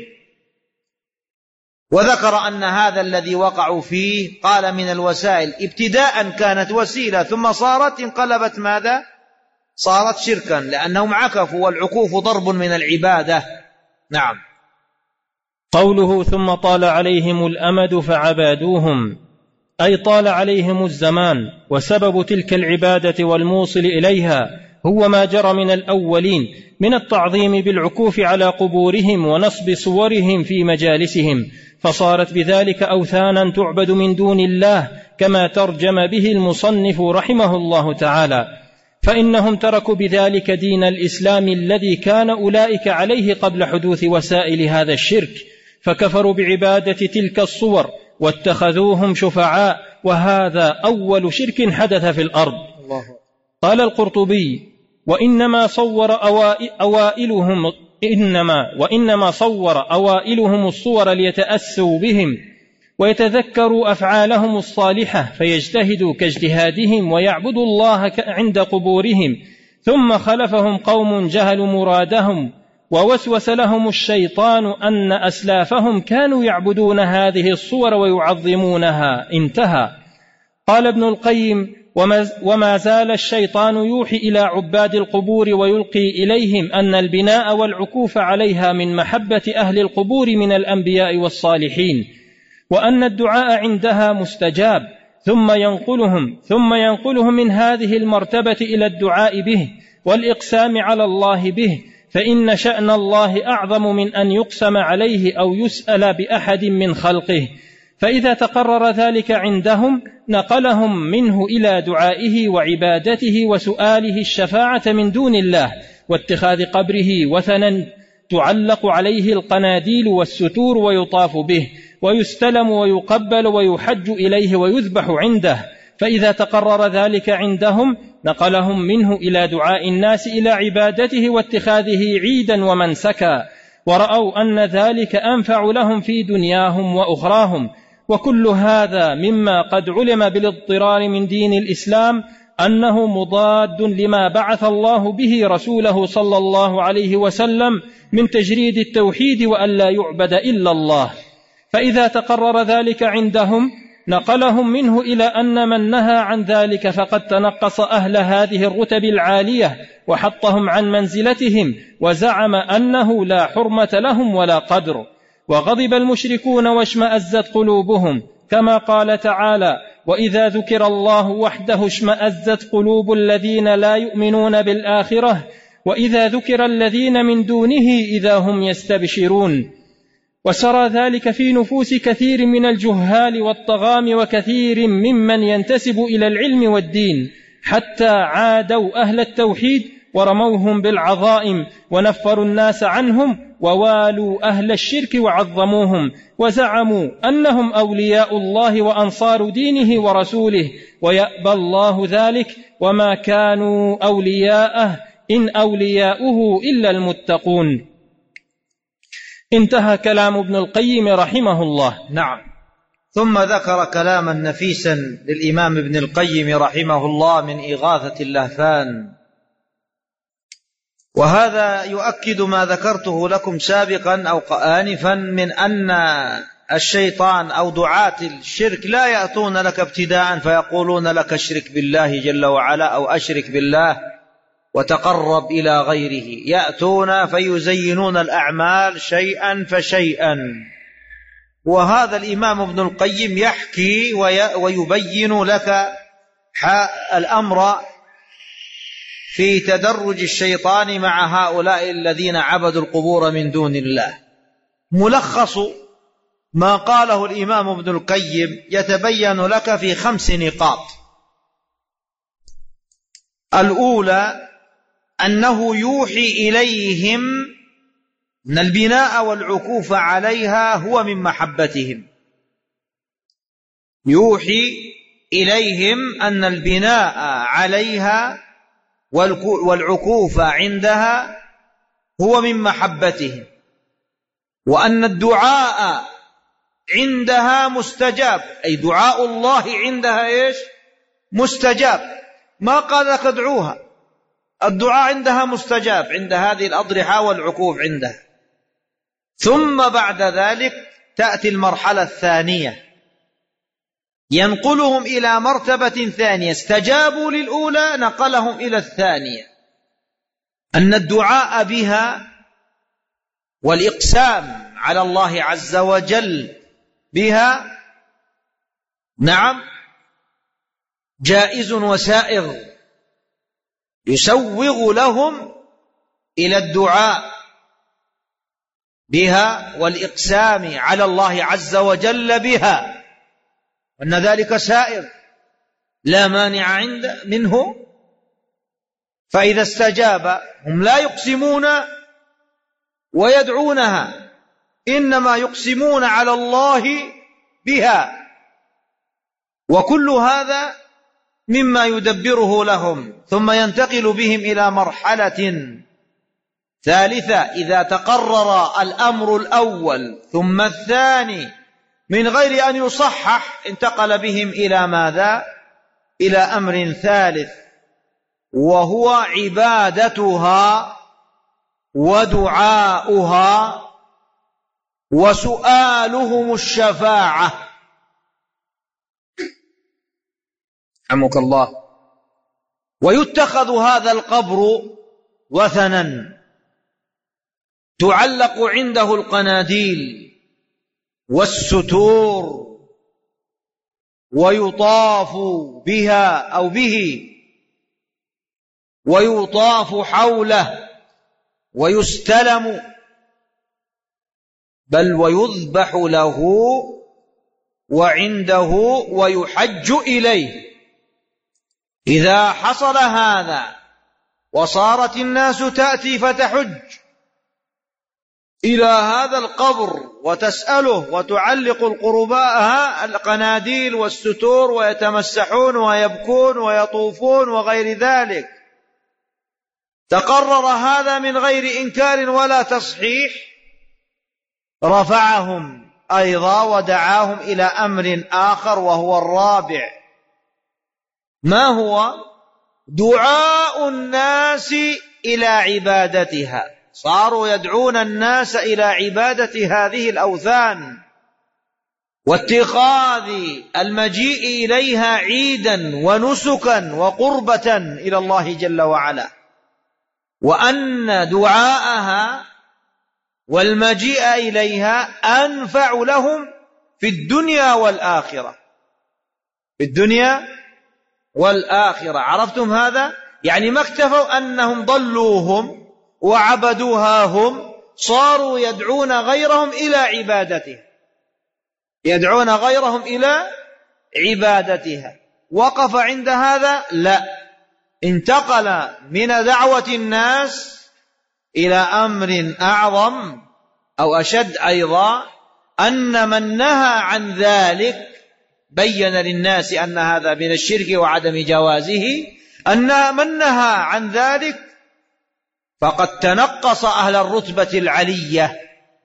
وذكر أن هذا الذي وقعوا فيه قال من الوسائل ابتداء كانت وسيلة ثم صارت انقلبت ماذا؟ صارت شركا، لأنهم عكفوا، والعكوف ضرب من العبادة. نعم. قوله ثم طال عليهم الأمد فعبادوهم، أي طال عليهم الزمان، وسبب تلك العبادة والموصل إليها هو ما جرى من الأولين من التعظيم بالعكوف على قبورهم ونصب صورهم في مجالسهم، فصارت بذلك أوثانا تعبد من دون الله، كما ترجم به المصنف رحمه الله تعالى. فإنهم تركوا بذلك دين الإسلام الذي كان أولئك عليه قبل حدوث وسائل هذا الشرك، فكفروا بعبادة تلك الصور واتخذوهم شفعاء، وهذا أول شرك حدث في الأرض. الله. قال القرطبي وإنما صور أوائلهم إنما وإنما صور أوائلهم الصور ليتأسوا بهم ويتذكروا أفعالهم الصالحة فيجتهدوا كاجتهادهم ويعبدوا الله عند قبورهم، ثم خلفهم قوم جهلوا مرادهم ووسوس لهم الشيطان أن أسلافهم كانوا يعبدون هذه الصور ويعظمونها. انتهى. قال ابن القيم وما زال الشيطان يوحي إلى عباد القبور ويلقي إليهم أن البناء والعكوف عليها من محبة أهل القبور من الأنبياء والصالحين، وأن الدعاء عندها مستجاب، ثم ينقلهم ثم ينقلهم من هذه المرتبة إلى الدعاء به والإقسام على الله به، فإن شأن الله أعظم من أن يقسم عليه أو يسأل بأحد من خلقه. فإذا تقرر ذلك عندهم نقلهم منه إلى دعائه وعبادته وسؤاله الشفاعة من دون الله، واتخاذ قبره وثنا تعلق عليه القناديل والستور ويطاف به ويستلم ويقبل ويحج إليه ويذبح عنده، فإذا تقرر ذلك عندهم نقلهم منه إلى دعاء الناس إلى عبادته واتخاذه عيدا ومنسكا، ورأوا أن ذلك أنفع لهم في دنياهم وأخراهم. وكل هذا مما قد علم بالاضطرار من دين الإسلام أنه مضاد لما بعث الله به رسوله صلى الله عليه وسلم من تجريد التوحيد وأن لا يعبد إلا الله. فإذا تقرر ذلك عندهم نقلهم منه إلى أن من نهى عن ذلك فقد تنقص أهل هذه الرتب العالية وحطهم عن منزلتهم، وزعم أنه لا حرمة لهم ولا قدر. وغضب المشركون واشمأزت قلوبهم، كما قال تعالى: وإذا ذكر الله وحده اشمأزت قلوب الذين لا يؤمنون بالآخرة وإذا ذكر الذين من دونه إذا هم يستبشرون. وسرى ذلك في نفوس كثير من الجهال والطغام وكثير ممن ينتسب إلى العلم والدين، حتى عادوا أهل التوحيد ورموهم بالعظائم ونفروا الناس عنهم ووالوا أهل الشرك وعظموهم، وزعموا أنهم أولياء الله وأنصار دينه ورسوله، ويأبى الله ذلك وما كانوا أولياءه إن أولياؤه إلا المتقون. انتهى كلام ابن القيم رحمه الله. نعم. ثم ذكر كلاما نفيسا للإمام ابن القيم رحمه الله من إغاثة اللهفان، وهذا يؤكد ما ذكرته لكم سابقا أو آنفا من أن الشيطان أو دعاة الشرك لا يأتون لك ابتداء فيقولون لك اشرك بالله جل وعلا أو أشرك بالله وتقرب إلى غيره، يأتون فيزينون الأعمال شيئا فشيئا. وهذا الإمام ابن القيم يحكي ويبين لك الأمر في تدرج الشيطان مع هؤلاء الذين عبدوا القبور من دون الله. ملخص ما قاله الإمام ابن القيم يتبين لك في خمس نقاط. الأولى أنه يوحي إليهم أن البناء والعكوف عليها هو من محبتهم، يوحي إليهم أن البناء عليها والعكوف عندها هو من محبتهم، وأن الدعاء عندها مستجاب، أي دعاء الله عندها إيش؟ مستجاب. ما قال لك ادعوها، الدعاء عندها مستجاب عند هذه الأضرحة والعكوف عندها. ثم بعد ذلك تأتي المرحلة الثانية، ينقلهم إلى مرتبة ثانية، استجابوا للأولى نقلهم إلى الثانية، أن الدعاء بها والإقسام على الله عز وجل بها نعم جائز وسائغ، يسوغ لهم إلى الدعاء بها والإقسام على الله عز وجل بها، أن ذلك سائر لا مانع عند منه. فإذا استجاب هم لا يقسمون ويدعونها، إنما يقسمون على الله بها، وكل هذا مما يدبره لهم. ثم ينتقل بهم إلى مرحلة ثالثة، إذا تقرر الأمر الأول ثم الثاني من غير أن يصحح انتقل بهم إلى ماذا؟ إلى أمر ثالث، وهو عبادتها ودعاؤها وسؤالهم الشفاعة. رحمك الله. ويتخذ هذا القبر وثنا تعلق عنده القناديل والستور ويطاف بها أو به ويطاف حوله ويستلم، بل ويذبح له وعنده ويحج إليه. إذا حصل هذا وصارت الناس تأتي فتحج إلى هذا القبر وتسأله وتعلق القرباء القناديل والستور ويتمسحون ويبكون ويطوفون وغير ذلك. تقرر هذا من غير إنكار ولا تصحيح، رفعهم أيضا ودعاهم إلى أمر آخر وهو الرابع. ما هو؟ دعاء الناس إلى عبادتها. صاروا يدعون الناس إلى عبادة هذه الأوثان واتخاذ المجيء إليها عيدا ونسكا وقربة إلى الله جل وعلا، وأن دعاءها والمجيء إليها أنفع لهم في الدنيا والآخرة، في الدنيا والآخرة. عرفتم هذا؟ يعني ما اكتفوا أنهم ضلوهم وعبدوها هم، صاروا يدعون غيرهم إلى عبادتها، يدعون غيرهم إلى عبادتها. وقف عند هذا؟ لا، انتقل من دعوة الناس إلى أمر أعظم أو أشد أيضا، أن من نهى عن ذلك بين للناس أن هذا من الشرك وعدم جوازه، أن من نهى عن ذلك فقد تنقص أهل الرتبة العلية،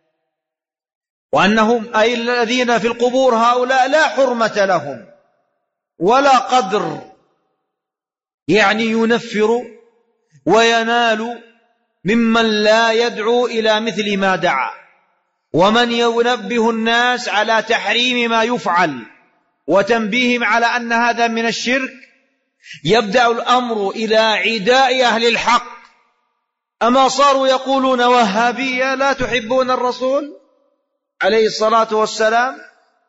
وأنهم أي الذين في القبور هؤلاء لا حرمة لهم ولا قدر، يعني ينفر وينال ممن لا يدعو إلى مثل ما دعا، ومن ينبه الناس على تحريم ما يفعل وتنبيهم على أن هذا من الشرك. يبدأ الأمر إلى عداء أهل الحق. أما صاروا يقولون وهابية لا تحبون الرسول عليه الصلاة والسلام،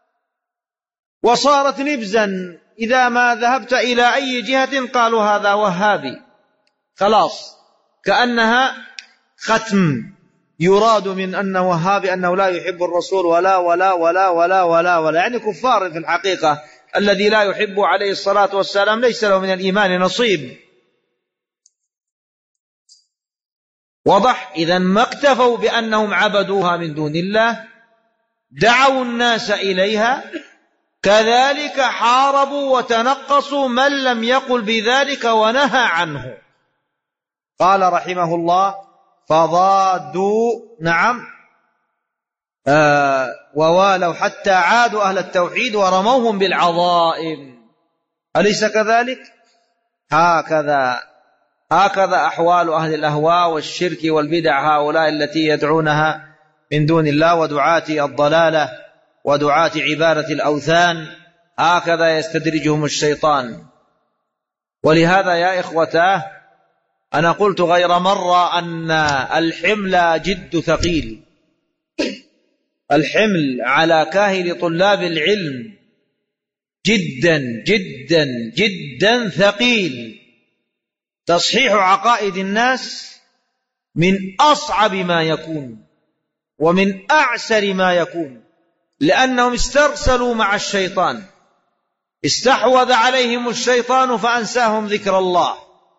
وصارت نبزا إذا ما ذهبت إلى أي جهة قالوا هذا وهابي، خلاص كأنها ختم يراد من أن وهابي أنه لا يحب الرسول ولا ولا ولا ولا ولا ولا، يعني كفار في الحقيقة. الذي لا يحب عليه الصلاة والسلام ليس له من الإيمان نصيب. وضح؟ إذن ما اكتفوا بأنهم عبدوها من دون الله، دعوا الناس إليها، كذلك حاربوا وتنقصوا من لم يقل بذلك ونهى عنه. قال رحمه الله: فضادوا، نعم، آه ووالوا حتى عادوا أهل التوحيد ورموهم بالعظائم. أليس كذلك؟ هكذا هكذا أحوال أهل الأهواء والشرك والبدع، هؤلاء التي يدعونها من دون الله، ودعاة الضلالة ودعاة عبادة الأوثان، هكذا يستدرجهم الشيطان. ولهذا يا إخوتاه أنا قلت غير مرة أن الحمل جد ثقيل، الحمل على كاهل طلاب العلم جدا جدا جدا ثقيل. تصحيح عقائد الناس من أصعب ما يكون ومن أعسر ما يكون، لأنهم استرسلوا مع الشيطان، استحوذ عليهم الشيطان فأنساهم ذكر الله.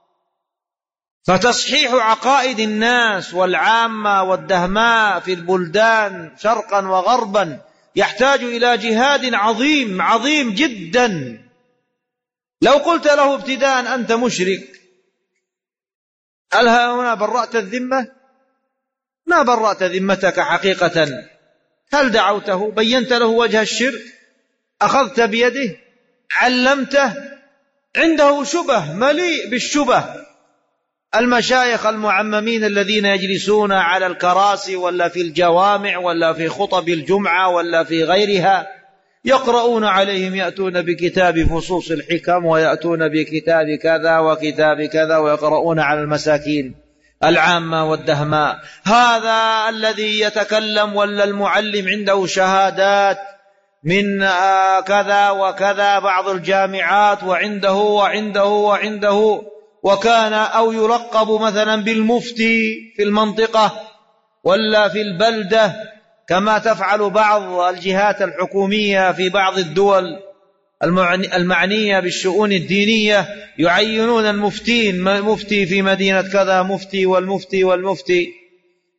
فتصحيح عقائد الناس والعامة والدهماء في البلدان شرقا وغربا يحتاج إلى جهاد عظيم عظيم جدا. لو قلت له ابتداء أنت مشرك، هل هنا برأت الذمة؟ ما برأت ذمتك حقيقة. هل دعوته؟ بينت له وجه الشرك؟ أخذت بيده؟ علمته؟ عنده شبه، مليء بالشبه. المشايخ المعممين الذين يجلسون على الكراسي ولا في الجوامع ولا في خطب الجمعة ولا في غيرها، يقرؤون عليهم، يأتون بكتاب فصوص الحكم ويأتون بكتاب كذا وكتاب كذا، ويقرؤون على المساكين العامة والدهماء. هذا الذي يتكلم ولا المعلم عنده شهادات من كذا وكذا بعض الجامعات، وعنده وعنده وعنده، وكان أو يلقب مثلا بالمفتي في المنطقة ولا في البلدة، كما تفعل بعض الجهات الحكومية في بعض الدول المعنية بالشؤون الدينية، يعينون المفتين، مفتي في مدينة كذا، مفتي والمفتي والمفتي.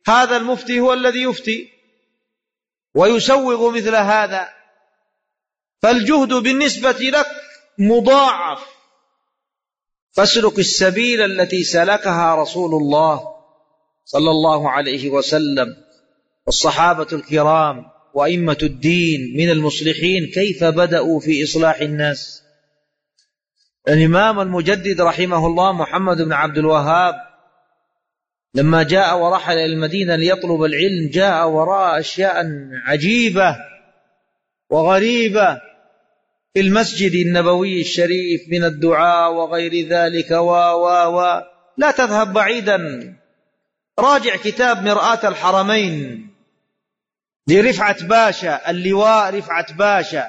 هذا المفتي هو الذي يفتي ويسوغ مثل هذا، فالجهد بالنسبة لك مضاعف. فاسلك السبيل التي سلكها رسول الله صلى الله عليه وسلم والصحابة الكرام وأئمة الدين من المصلحين، كيف بدأوا في إصلاح الناس. الإمام المجدد رحمه الله محمد بن عبد الوهاب لما جاء ورحل إلى المدينة ليطلب العلم جاء وراء أشياء عجيبة وغريبة في المسجد النبوي الشريف من الدعاء وغير ذلك و و و لا تذهب بعيدا، راجع كتاب مرآة الحرمين لرفعت باشا، اللواء رفعت باشا،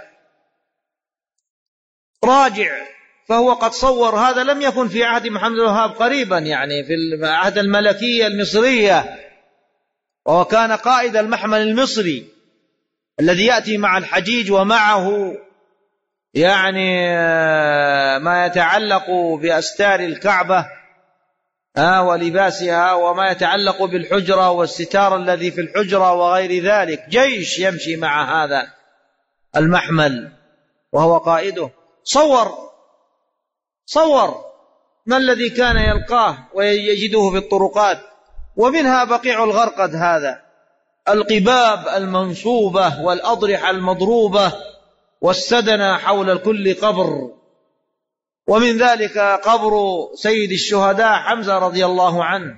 راجع، فهو قد صور هذا لم يكن في عهد محمد الوهاب، قريبا يعني في عهد الملكية المصرية، وهو كان قائد المحمل المصري الذي يأتي مع الحجيج ومعه يعني ما يتعلق بأستار الكعبة ولباسها وما يتعلق بالحجرة والستار الذي في الحجرة وغير ذلك، جيش يمشي مع هذا المحمل وهو قائده. صور صور ما الذي كان يلقاه ويجده في الطرقات، ومنها بقيع الغرقد هذا، القباب المنصوبة والأضرحة المضروبة والسدنة حول كل قبر، ومن ذلك قبر سيد الشهداء حمزة رضي الله عنه،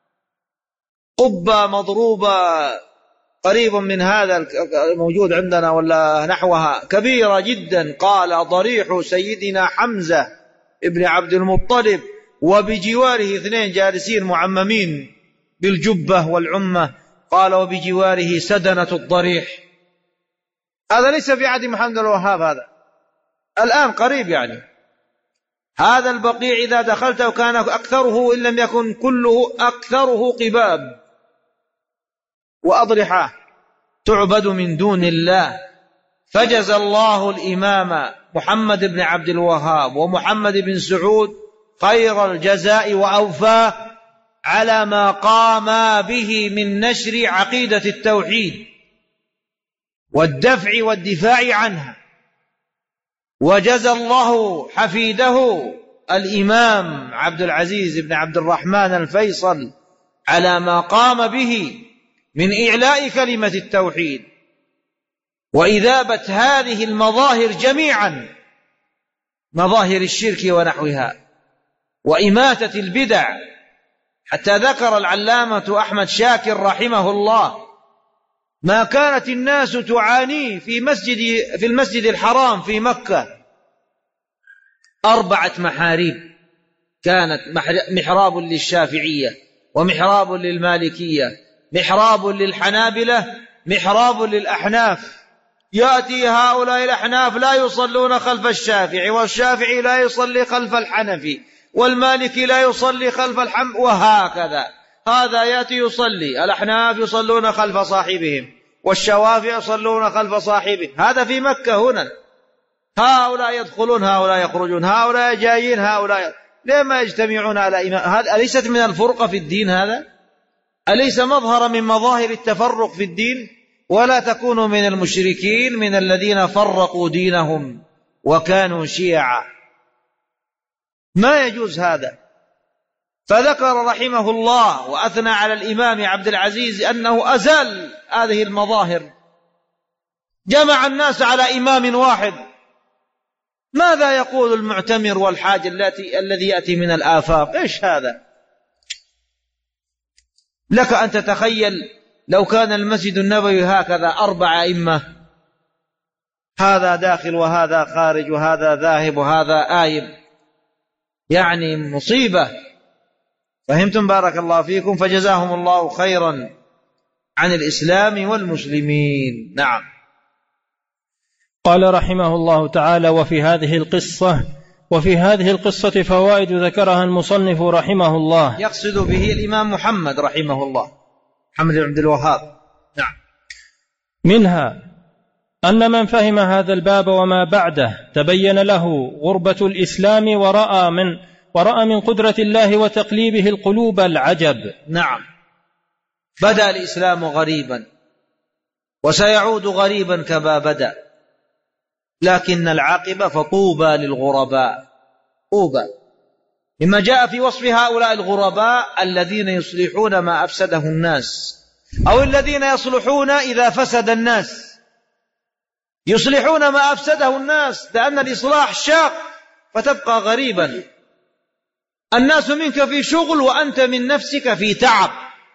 قبة مضروبة قريب من هذا الموجود عندنا ولا نحوها، كبيرة جدا، قال ضريح سيدنا حمزة ابن عبد المطلب، وبجواره اثنين جالسين معممين بالجبة والعمة، قال وبجواره سدنة الضريح. هذا ليس في عهد محمد الوهاب، هذا الآن قريب يعني. هذا البقيع إذا دخلته كان أكثره إن لم يكن كله أكثره قباب وأضرحة تعبد من دون الله. فجزى الله الإمام محمد بن عبد الوهاب ومحمد بن سعود خير الجزاء وأوفاه على ما قام به من نشر عقيدة التوحيد والدفع والدفاع عنها. وجزى الله حفيده الإمام عبد العزيز بن عبد الرحمن الفيصل على ما قام به من إعلاء كلمة التوحيد وإذابة هذه المظاهر جميعا، مظاهر الشرك ونحوها، وإماتة البدع، حتى ذكر العلامة أحمد شاكر رحمه الله ما كانت الناس تعانيه في مسجد في المسجد الحرام في مكة، أربعة محاريب، كانت محراب للشافعية ومحراب للمالكية، محراب للحنابلة، محراب للأحناف. يأتي هؤلاء الأحناف لا يصلون خلف الشافعي، والشافعي لا يصلي خلف الحنفي، والمالكي لا يصلي خلف الحم، وهكذا. هذا يأتي يصلي، الأحناف يصلون خلف صاحبهم، والشوافع يصلون خلف صاحبهم. هذا في مكة هنا، هؤلاء يدخلون هؤلاء يخرجون، هؤلاء جايين هؤلاء، لما يجتمعون على إمام؟ هذا أليست من الفرقة في الدين؟ هذا أليس مظهر من مظاهر التفرق في الدين؟ ولا تكونوا من المشركين من الذين فرقوا دينهم وكانوا شيعا، ما يجوز هذا. فذكر رحمه الله وأثنى على الإمام عبد العزيز أنه أزال هذه المظاهر، جمع الناس على إمام واحد. ماذا يقول المعتمر والحاج التي الذي يأتي من الآفاق؟ إيش هذا؟ لك أن تتخيل لو كان المسجد النبوي هكذا أربع أئمة، هذا داخل وهذا خارج وهذا ذاهب وهذا آيب، يعني مصيبة. فهمتم؟ بارك الله فيكم. فجزاهم الله خيرا عن الإسلام والمسلمين. نعم. قال رحمه الله تعالى: وفي هذه القصة وفي هذه القصة فوائد ذكرها المصنف رحمه الله. يقصد به الإمام محمد رحمه الله، محمد بن عبد الوهاب. نعم. منها أن من فهم هذا الباب وما بعده تبين له غربة الإسلام ورأى من ورأى من قدرة الله وتقليبه القلوب العجب. نعم. بدأ الإسلام غريبا وسيعود غريبا كما بدأ، لكن العاقبة فطوبى للغرباء. طوبى مما جاء في وصف هؤلاء الغرباء الذين يصلحون ما أفسده الناس، أو الذين يصلحون إذا فسد الناس، يصلحون ما أفسده الناس، لأن الإصلاح شاق فتبقى غريبا. الناس منك في شغل وأنت من نفسك في تعب،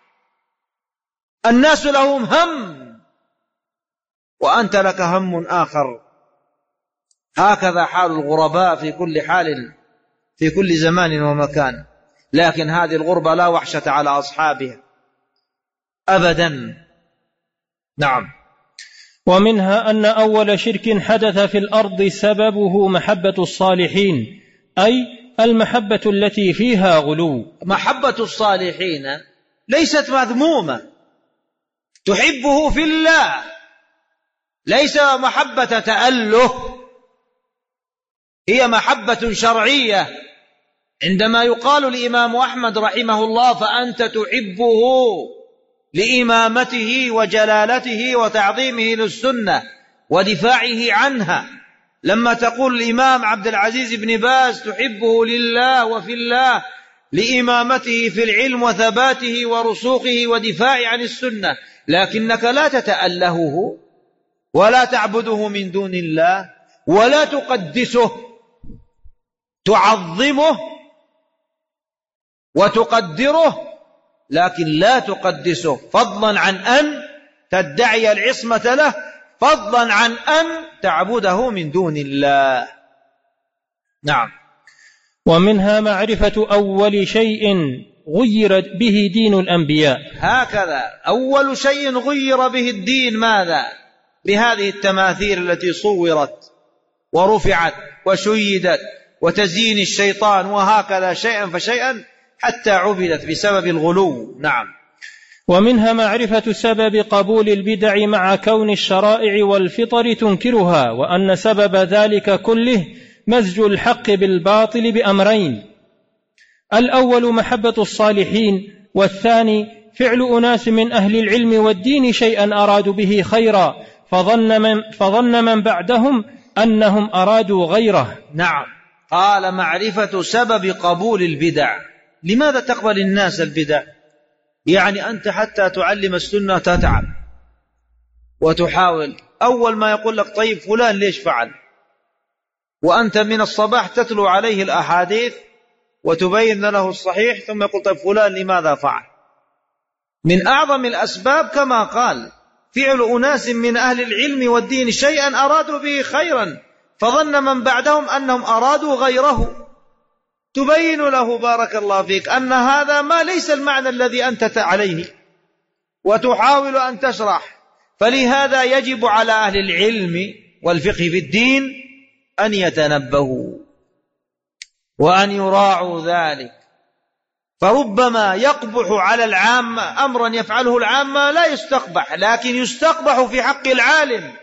الناس لهم هم وأنت لك هم آخر. هكذا حال الغرباء في كل حال في كل زمان ومكان، لكن هذه الغربة لا وحشة على أصحابها أبدا. نعم. ومنها أن أول شرك حدث في الأرض سببه محبة الصالحين، أي المحبة التي فيها غلو. محبة الصالحين ليست مذمومة، تحبه في الله، ليس محبة تأله، هي محبة شرعية. عندما يقال الإمام أحمد رحمه الله فأنت تحبه لإمامته وجلالته وتعظيمه للسنة ودفاعه عنها، لما تقول الإمام عبد العزيز بن باز تحبه لله وفي الله لإمامته في العلم وثباته ورسوخه ودفاع عن السنة، لكنك لا تتألهه ولا تعبده من دون الله ولا تقدسه، تعظمه وتقدره لكن لا تقدسه، فضلا عن أن تدعي العصمة له، فضلا عن أن تعبده من دون الله. نعم. ومنها معرفة أول شيء غير به دين الأنبياء. هكذا أول شيء غير به الدين ماذا؟ بهذه التماثيل التي صورت ورفعت وشيدت وتزيين الشيطان، وهكذا شيئا فشيئا حتى عبدت بسبب الغلو. نعم. ومنها معرفة سبب قبول البدع مع كون الشرائع والفطر تنكرها، وأن سبب ذلك كله مزج الحق بالباطل بأمرين: الأول محبة الصالحين، والثاني فعل أناس من أهل العلم والدين شيئا أرادوا به خيرا فظن من, فظن من بعدهم أنهم أرادوا غيره. نعم. قال معرفة سبب قبول البدع. لماذا تقبل الناس البدع؟ يعني أنت حتى تعلم السنة تتعب وتحاول، أول ما يقول لك طيب فلان ليش فعل، وأنت من الصباح تتلو عليه الأحاديث وتبين له الصحيح، ثم يقول طيب فلان لماذا فعل. من أعظم الأسباب كما قال فعل أناس من أهل العلم والدين شيئا أرادوا به خيرا فظن من بعدهم أنهم أرادوا غيره، تبين له بارك الله فيك أن هذا ما ليس المعنى الذي أنت عليه، وتحاول أن تشرح. فلهذا يجب على أهل العلم والفقه في الدين أن يتنبهوا وأن يراعوا ذلك، فربما يقبح على العامة أمرا يفعله العامة لا يستقبح، لكن يستقبح في حق العالم،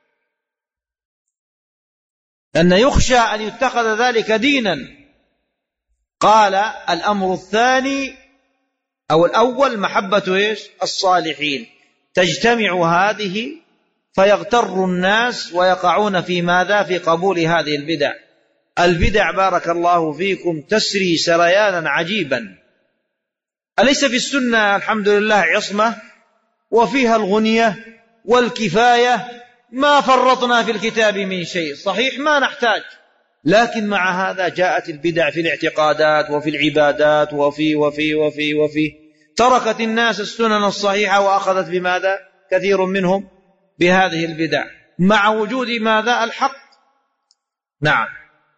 أن يخشى أن يتخذ ذلك دينا. قال الأمر الثاني أو الأول محبة إيش؟ الصالحين، تجتمع هذه فيغتر الناس ويقعون في ماذا؟ في قبول هذه البدع. البدع بارك الله فيكم تسري سريانا عجيبا، أليس في السنة الحمد لله عصمة وفيها الغنية والكفاية، ما فرطنا في الكتاب من شيء، صحيح ما نحتاج، لكن مع هذا جاءت البدع في الاعتقادات وفي العبادات وفي وفي وفي وفي تركت الناس السنن الصحيحة وأخذت بماذا؟ كثير منهم بهذه البدع مع وجود ماذا؟ الحق. نعم.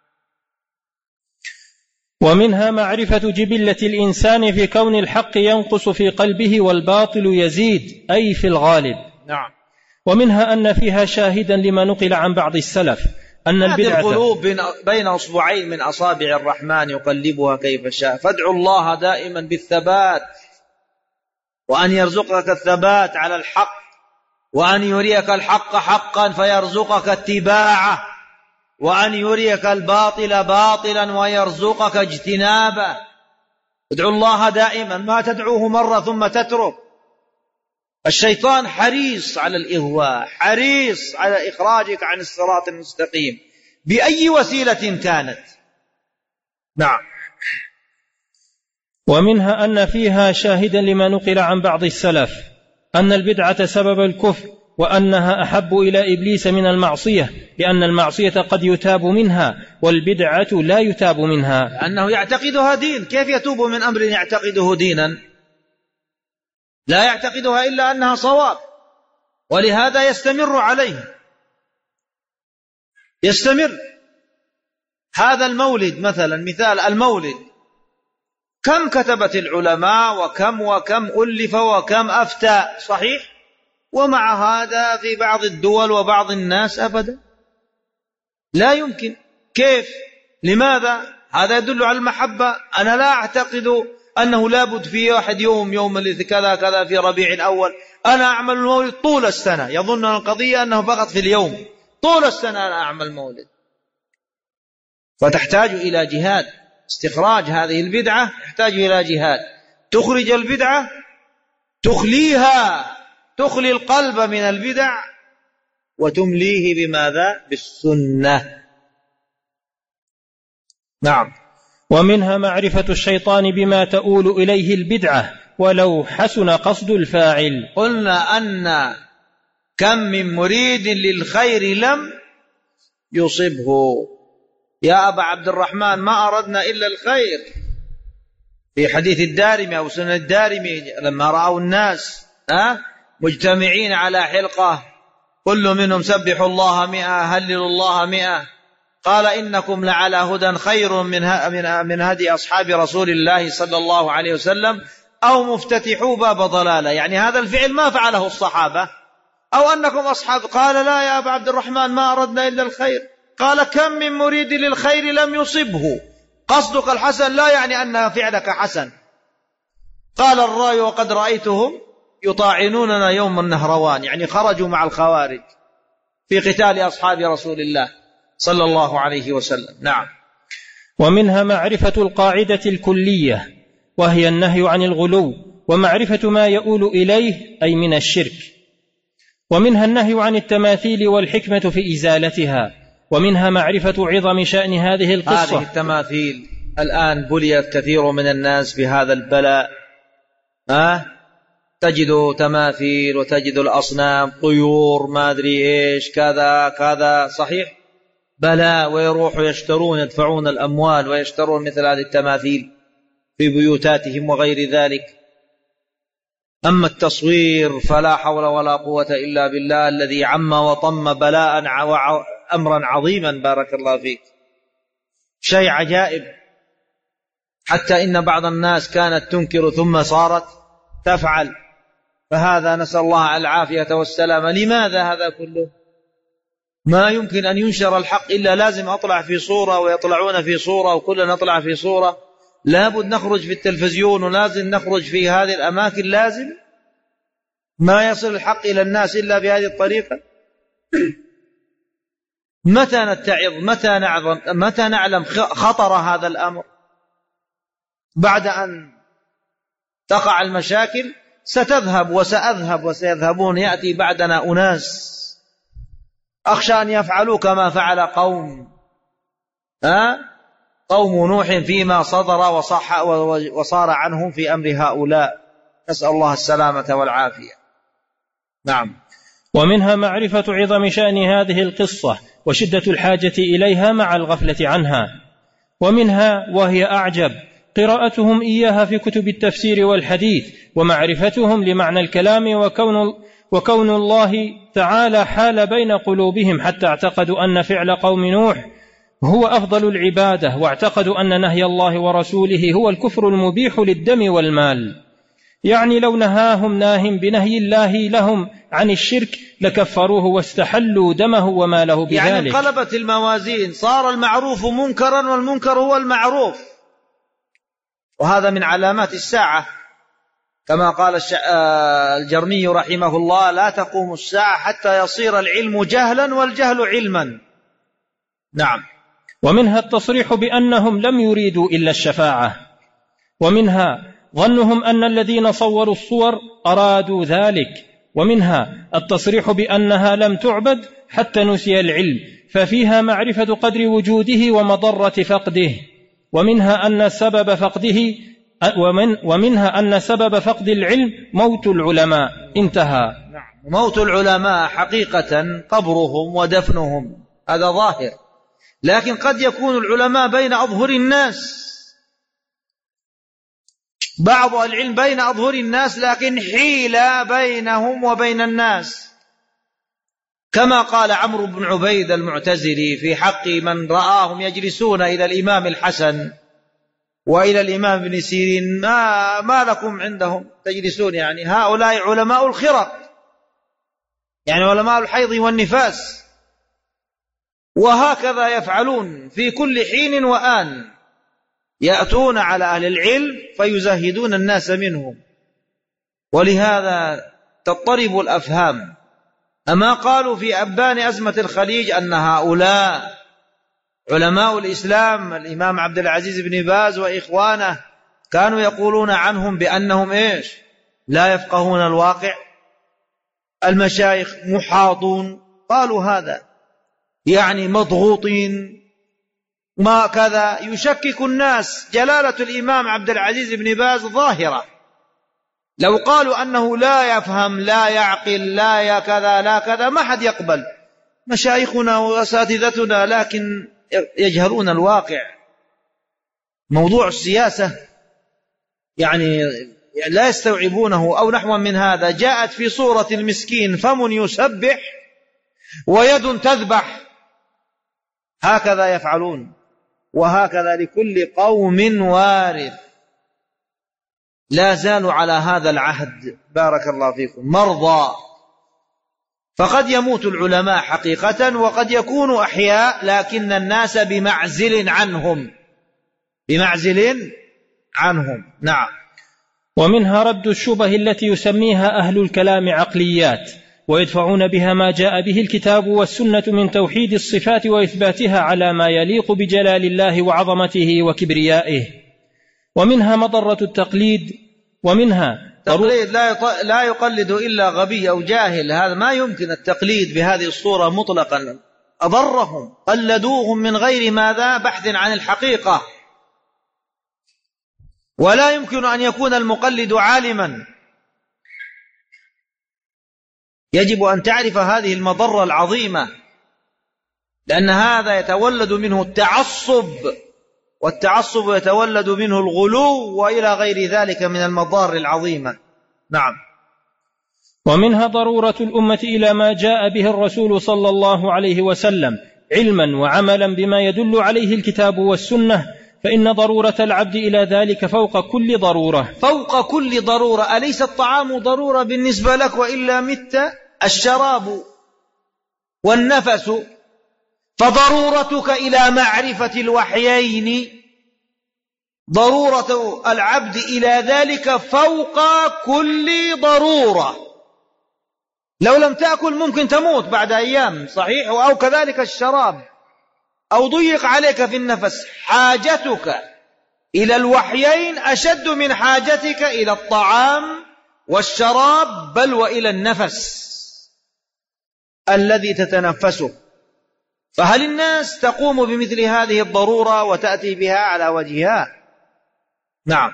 ومنها معرفة جبلة الإنسان في كون الحق ينقص في قلبه والباطل يزيد، أي في الغالب. نعم. ومنها أن فيها شاهدا لما نقل عن بعض السلف أن البدعة القلوب بين أصبعين من أصابع الرحمن يقلبها كيف شاء، فادعوا الله دائما بالثبات، وأن يرزقك الثبات على الحق، وأن يريك الحق حقا فيرزقك اتباعه، وأن يريك الباطل باطلا ويرزقك اجتنابه. ادعوا الله دائما، ما تدعوه مرة ثم تترك، الشيطان حريص على الإغواء، حريص على إخراجك عن الصراط المستقيم بأي وسيلة كانت. نعم. ومنها أن فيها شاهدا لما نقل عن بعض السلف أن البدعة سبب الكفر، وأنها أحب إلى إبليس من المعصية، لأن المعصية قد يتاب منها والبدعة لا يتاب منها، لأنه يعتقدها دين. كيف يتوب من أمر يعتقده دينا؟ لا يعتقدها إلا أنها صواب، ولهذا يستمر عليه، يستمر. هذا المولد مثلا، مثال المولد، كم كتبت العلماء وكم وكم ألف وكم أفتى، صحيح؟ ومع هذا في بعض الدول وبعض الناس أبدا لا يمكن. كيف؟ لماذا؟ هذا يدل على المحبة. أنا لا أعتقد أنه لابد في واحد يوم يوم كذا كذا في ربيع الأول، أنا أعمل المولد طول السنة. يظن القضية أنه فقط في اليوم، طول السنة أنا أعمل مولد. فتحتاج إلى جهاد. استخراج هذه البدعة يحتاج إلى جهاد. تخرج البدعة، تخليها، تخلي القلب من البدع وتمليه بماذا؟ بالسنة. نعم. ومنها معرفة الشيطان بما تؤول إليه البدعة ولو حسن قصد الفاعل. قلنا أن كم من مريد للخير لم يصبه. يا أبا عبد الرحمن ما أردنا إلا الخير. في حديث الدارمي أو سنن الدارمي لما رأوا الناس أه؟ مجتمعين على حلقة كل منهم سبحوا الله مئة هللوا الله مئة، قال إنكم لعلى هدى خير من من هدي أصحاب رسول الله صلى الله عليه وسلم أو مفتتحوا باب ضلالة. يعني هذا الفعل ما فعله الصحابة. أو أنكم أصحاب، قال لا يا أبا عبد الرحمن ما أردنا إلا الخير. قال كم من مريد للخير لم يصبه. قصدك الحسن لا يعني أن فعلك حسن. قال الراي وقد رأيتهم يطاعنوننا يوم النهروان، يعني خرجوا مع الخوارج في قتال أصحاب رسول الله صلى الله عليه وسلم. نعم. ومنها معرفة القاعدة الكلية وهي النهي عن الغلو، ومعرفة ما يؤول إليه أي من الشرك. ومنها النهي عن التماثيل والحكمة في إزالتها. ومنها معرفة عظم شأن هذه القصة. هذه التماثيل الآن بليت كثير من الناس بهذا البلاء. أه؟ تجد تماثيل وتجد الأصنام طيور ما أدري إيش كذا كذا، صحيح؟ بلاء. ويروحوا يشترون يدفعون الأموال ويشترون مثل هذه التماثيل في بيوتاتهم وغير ذلك. أما التصوير فلا حول ولا قوة إلا بالله الذي عم وطم بلاء أمرا عظيما. بارك الله فيك. شيء عجائب. حتى إن بعض الناس كانت تنكر ثم صارت تفعل. فهذا نسأل الله العافية والسلامة. لماذا هذا كله؟ ما يمكن أن ينشر الحق إلا لازم أطلع في صورة ويطلعون في صورة وكلنا نطلع في صورة. لابد نخرج في التلفزيون ولازم نخرج في هذه الأماكن. لازم ما يصل الحق إلى الناس إلا بهذه الطريقة. متى نتعظ؟ متى نعظم؟ متى نعلم خطر هذا الأمر؟ بعد أن تقع المشاكل ستذهب وسأذهب وسيذهبون. يأتي بعدنا أناس أخشى أن يفعلوا كما فعل قوم أه؟ قوم نوح فيما صدر وصح وصار عنهم في أمر هؤلاء. نسأل الله السلامة والعافية. نعم. ومنها معرفة عظم شأن هذه القصة وشدة الحاجة إليها مع الغفلة عنها. ومنها وهي أعجب قراءتهم إياها في كتب التفسير والحديث، ومعرفتهم لمعنى الكلام، وكون, وكون الله تعالى حال بين قلوبهم حتى اعتقدوا أن فعل قوم نوح هو أفضل العبادة، واعتقدوا أن نهي الله ورسوله هو الكفر المبيح للدم والمال. يعني لو نهاهم ناهم بنهي الله لهم عن الشرك لكفروه واستحلوا دمه وماله بذلك. يعني انقلبت الموازين، صار المعروف منكرا والمنكر هو المعروف. وهذا من علامات الساعة كما قال الجرمي رحمه الله: لا تقوم الساعة حتى يصير العلم جهلا والجهل علما. نعم. ومنها التصريح بأنهم لم يريدوا إلا الشفاعة. ومنها ظنهم أن الذين صوروا الصور أرادوا ذلك، ومنها التصريح بأنها لم تعبد حتى نسي العلم، ففيها معرفة قدر وجوده ومضرة فقده. ومنها أن سبب فقده ومن ومنها أن سبب فقد العلم موت العلماء. انتهى. موت العلماء حقيقة قبرهم ودفنهم، هذا ظاهر، لكن قد يكون العلماء بين أظهر الناس، بعض العلم بين أظهر الناس لكن حيلة بينهم وبين الناس، كما قال عمرو بن عبيد المعتزلي في حق من رآهم يجلسون إلى الإمام الحسن وإلى الإمام ابن سيرين: ما, ما لكم عندهم تجلسون؟ يعني هؤلاء علماء الخرق، يعني علماء الحيض والنفاس، وهكذا يفعلون في كل حين وآن، يأتون على أهل العلم فيزهدون الناس منهم، ولهذا تضطرب الأفهام. أما قالوا في أبان أزمة الخليج أن هؤلاء علماء الإسلام، الإمام عبد العزيز بن باز وإخوانه، كانوا يقولون عنهم بأنهم إيش؟ لا يفقهون الواقع، المشايخ محاطون، قالوا هذا يعني مضغوطين، ما كذا، يشكك الناس. جلالة الإمام عبد العزيز بن باز ظاهرة، لو قالوا أنه لا يفهم لا يعقل لا يا كذا لا كذا ما حد يقبل، مشايخنا وأساتذتنا، لكن يجهلون الواقع. موضوع السياسة يعني لا يستوعبونه أو نحو من هذا. جاءت في صورة المسكين: فم يسبح ويد تذبح، هكذا يفعلون، وهكذا لكل قوم وارث. لا زالوا على هذا العهد، بارك الله فيكم، مرضى. فقد يموت العلماء حقيقة، وقد يكونوا أحياء لكن الناس بمعزل عنهم، بمعزل عنهم. نعم. ومنها رد الشبه التي يسميها أهل الكلام عقليات، ويدفعون بها ما جاء به الكتاب والسنة من توحيد الصفات وإثباتها على ما يليق بجلال الله وعظمته وكبريائه. ومنها مضرة التقليد، ومنها تقليد لا يقلد إلا غبي أو جاهل، هذا ما يمكن التقليد بهذه الصورة مطلقا. أضرهم، قلدوهم من غير ماذا؟ بحث عن الحقيقة. ولا يمكن أن يكون المقلد عالما، يجب أن تعرف هذه المضرة العظيمة، لأن هذا يتولد منه التعصب، والتعصب يتولد منه الغلو وإلى غير ذلك من المضار العظيمة. نعم. ومنها ضرورة الأمة إلى ما جاء به الرسول صلى الله عليه وسلم علما وعملا بما يدل عليه الكتاب والسنة، فإن ضرورة العبد إلى ذلك فوق كل ضرورة. فوق كل ضرورة. أليس الطعام ضرورة بالنسبة لك وإلا مت؟ الشراب والنفس. فضرورتك إلى معرفة الوحيين، ضرورة العبد إلى ذلك فوق كل ضرورة. لو لم تأكل ممكن تموت بعد أيام، صحيح؟ أو كذلك الشراب، أو ضيق عليك في النفس. حاجتك إلى الوحيين أشد من حاجتك إلى الطعام والشراب، بل وإلى النفس الذي تتنفسه. فهل الناس تقوم بمثل هذه الضرورة وتأتي بها على وجهها؟ نعم.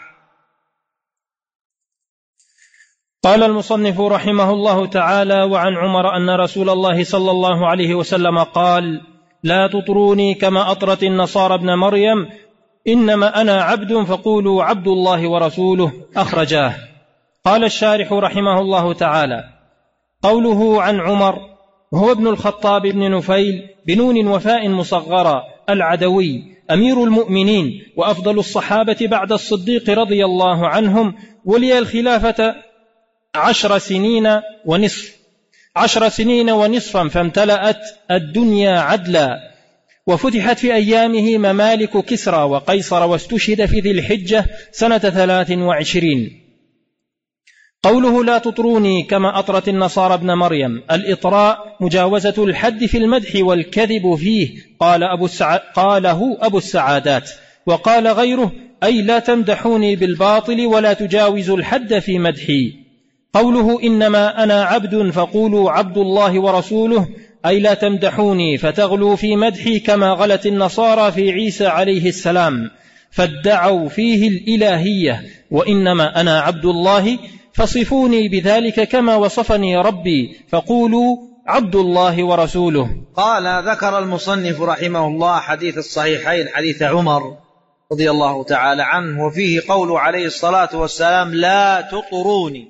قال المصنف رحمه الله تعالى: وعن عمر أن رسول الله صلى الله عليه وسلم قال: لا تطروني كما أطرت النصارى ابن مريم، إنما أنا عبد فقولوا عبد الله ورسوله. أخرجاه. قال الشارح رحمه الله تعالى: قوله عن عمر وهو ابن الخطاب بن نفيل بنون وفاء مصغرة العدوي، أمير المؤمنين وأفضل الصحابة بعد الصديق رضي الله عنهم، ولي الخلافة عشر سنين ونصف عشر سنين ونصفا فامتلأت الدنيا عدلا، وفتحت في أيامه ممالك كسرى وقيصر، واستشهد في ذي الحجة سنة ثلاث وعشرين. قوله لا تطروني كما أطرت النصارى ابن مريم، الإطراء مجاوزة الحد في المدح والكذب فيه، قال أبو السع... قاله أبو السعادات. وقال غيره: أي لا تمدحوني بالباطل ولا تجاوزوا الحد في مدحي. قوله إنما أنا عبد فقولوا عبد الله ورسوله، أي لا تمدحوني فتغلوا في مدحي كما غلت النصارى في عيسى عليه السلام فادعوا فيه الإلهية، وإنما أنا عبد الله فصفوني بذلك كما وصفني ربي فقولوا عبد الله ورسوله. قال ذكر المصنف رحمه الله حديث الصحيحين حديث عمر رضي الله تعالى عنه، وفيه قول عليه الصلاة والسلام لا تطروني.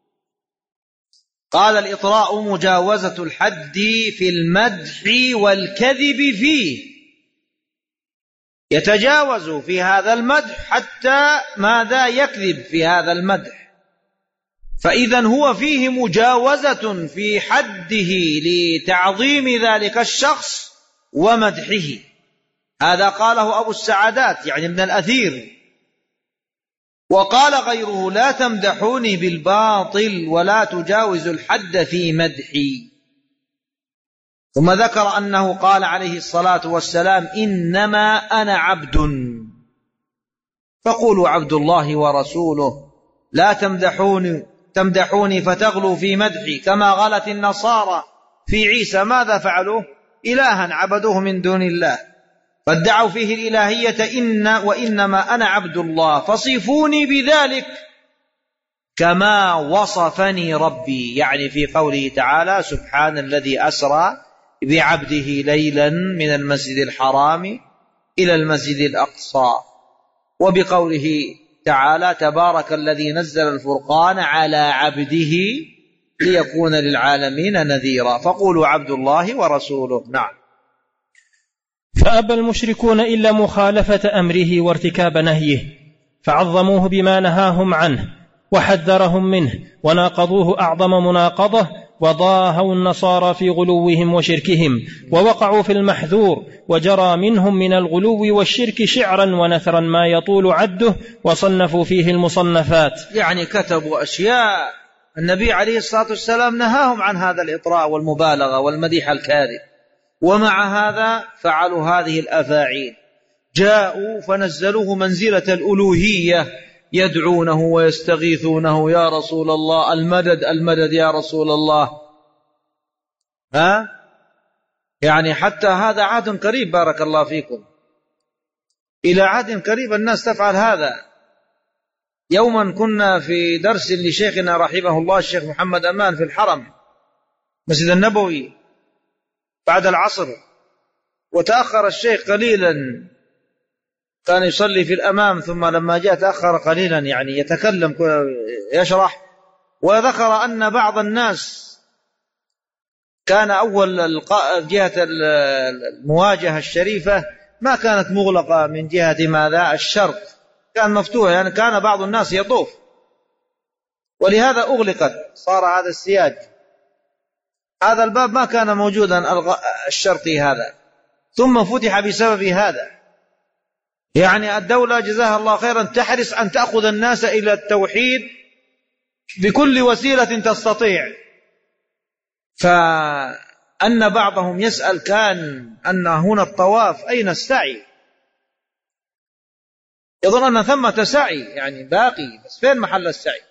قال الإطراء مجاوزة الحد في المدح والكذب فيه، يتجاوز في هذا المدح حتى ماذا يكذب في هذا المدح، فإذا هو فيه مجاوزة في حده لتعظيم ذلك الشخص ومدحه. هذا قاله أبو السعادات يعني ابن الأثير. وقال غيره لا تمدحوني بالباطل ولا تجاوزوا الحد في مدحي. ثم ذكر أنه قال عليه الصلاة والسلام إنما أنا عبد فقولوا عبد الله ورسوله، لا تمدحوني تمدحوني فتغلوا في مدحي كما غلت النصارى في عيسى. ماذا فعلوا؟ إلها عبدوه من دون الله فادعوا فيه الإلهية إن وإنما أنا عبد الله فصفوني بذلك كما وصفني ربي، يعني في قوله تعالى سبحان الذي أسرى بعبده ليلا من المسجد الحرام إلى المسجد الأقصى، وبقوله تعالى تبارك الذي نزل الفرقان على عبده ليكون للعالمين نذيرا، فقولوا عبد الله ورسوله. نعم. فأبى المشركون إلا مخالفة أمره وارتكاب نهيه، فعظموه بما نهاهم عنه وحذرهم منه وناقضوه أعظم مناقضة، وضاهوا النصارى في غلوهم وشركهم ووقعوا في المحذور، وجرى منهم من الغلو والشرك شعرا ونثرا ما يطول عده، وصنفوا فيه المصنفات، يعني كتبوا أشياء النبي عليه الصلاة والسلام نهاهم عن هذا الإطراء والمبالغة والمديح الكاذب، ومع هذا فعلوا هذه الأفاعيل. جاءوا فنزلوه منزلة الألوهية، يدعونه ويستغيثونه يا رسول الله المدد المدد يا رسول الله. ها يعني حتى هذا عهد قريب بارك الله فيكم، إلى عهد قريب الناس تفعل هذا. يوما كنا في درس لشيخنا رحمه الله الشيخ محمد أمان في الحرم مسجد النبوي بعد العصر، وتأخر الشيخ قليلا، كان يصلي في الأمام ثم لما جاء تأخر قليلا يعني يتكلم يشرح، وذكر أن بعض الناس كان أول جهة المواجهة الشريفة ما كانت مغلقة من جهة ماذا الشرق، كان مفتوح، يعني كان بعض الناس يطوف، ولهذا أغلقت، صار هذا السياج، هذا الباب ما كان موجودا الشرطي هذا، ثم فتح بسبب هذا. يعني الدولة جزاها الله خيرا تحرص أن تأخذ الناس إلى التوحيد بكل وسيلة تستطيع. فأن بعضهم يسأل كان أن هنا الطواف أين السعي، يظن أن ثمة سعي يعني باقي، بس فين محل السعي؟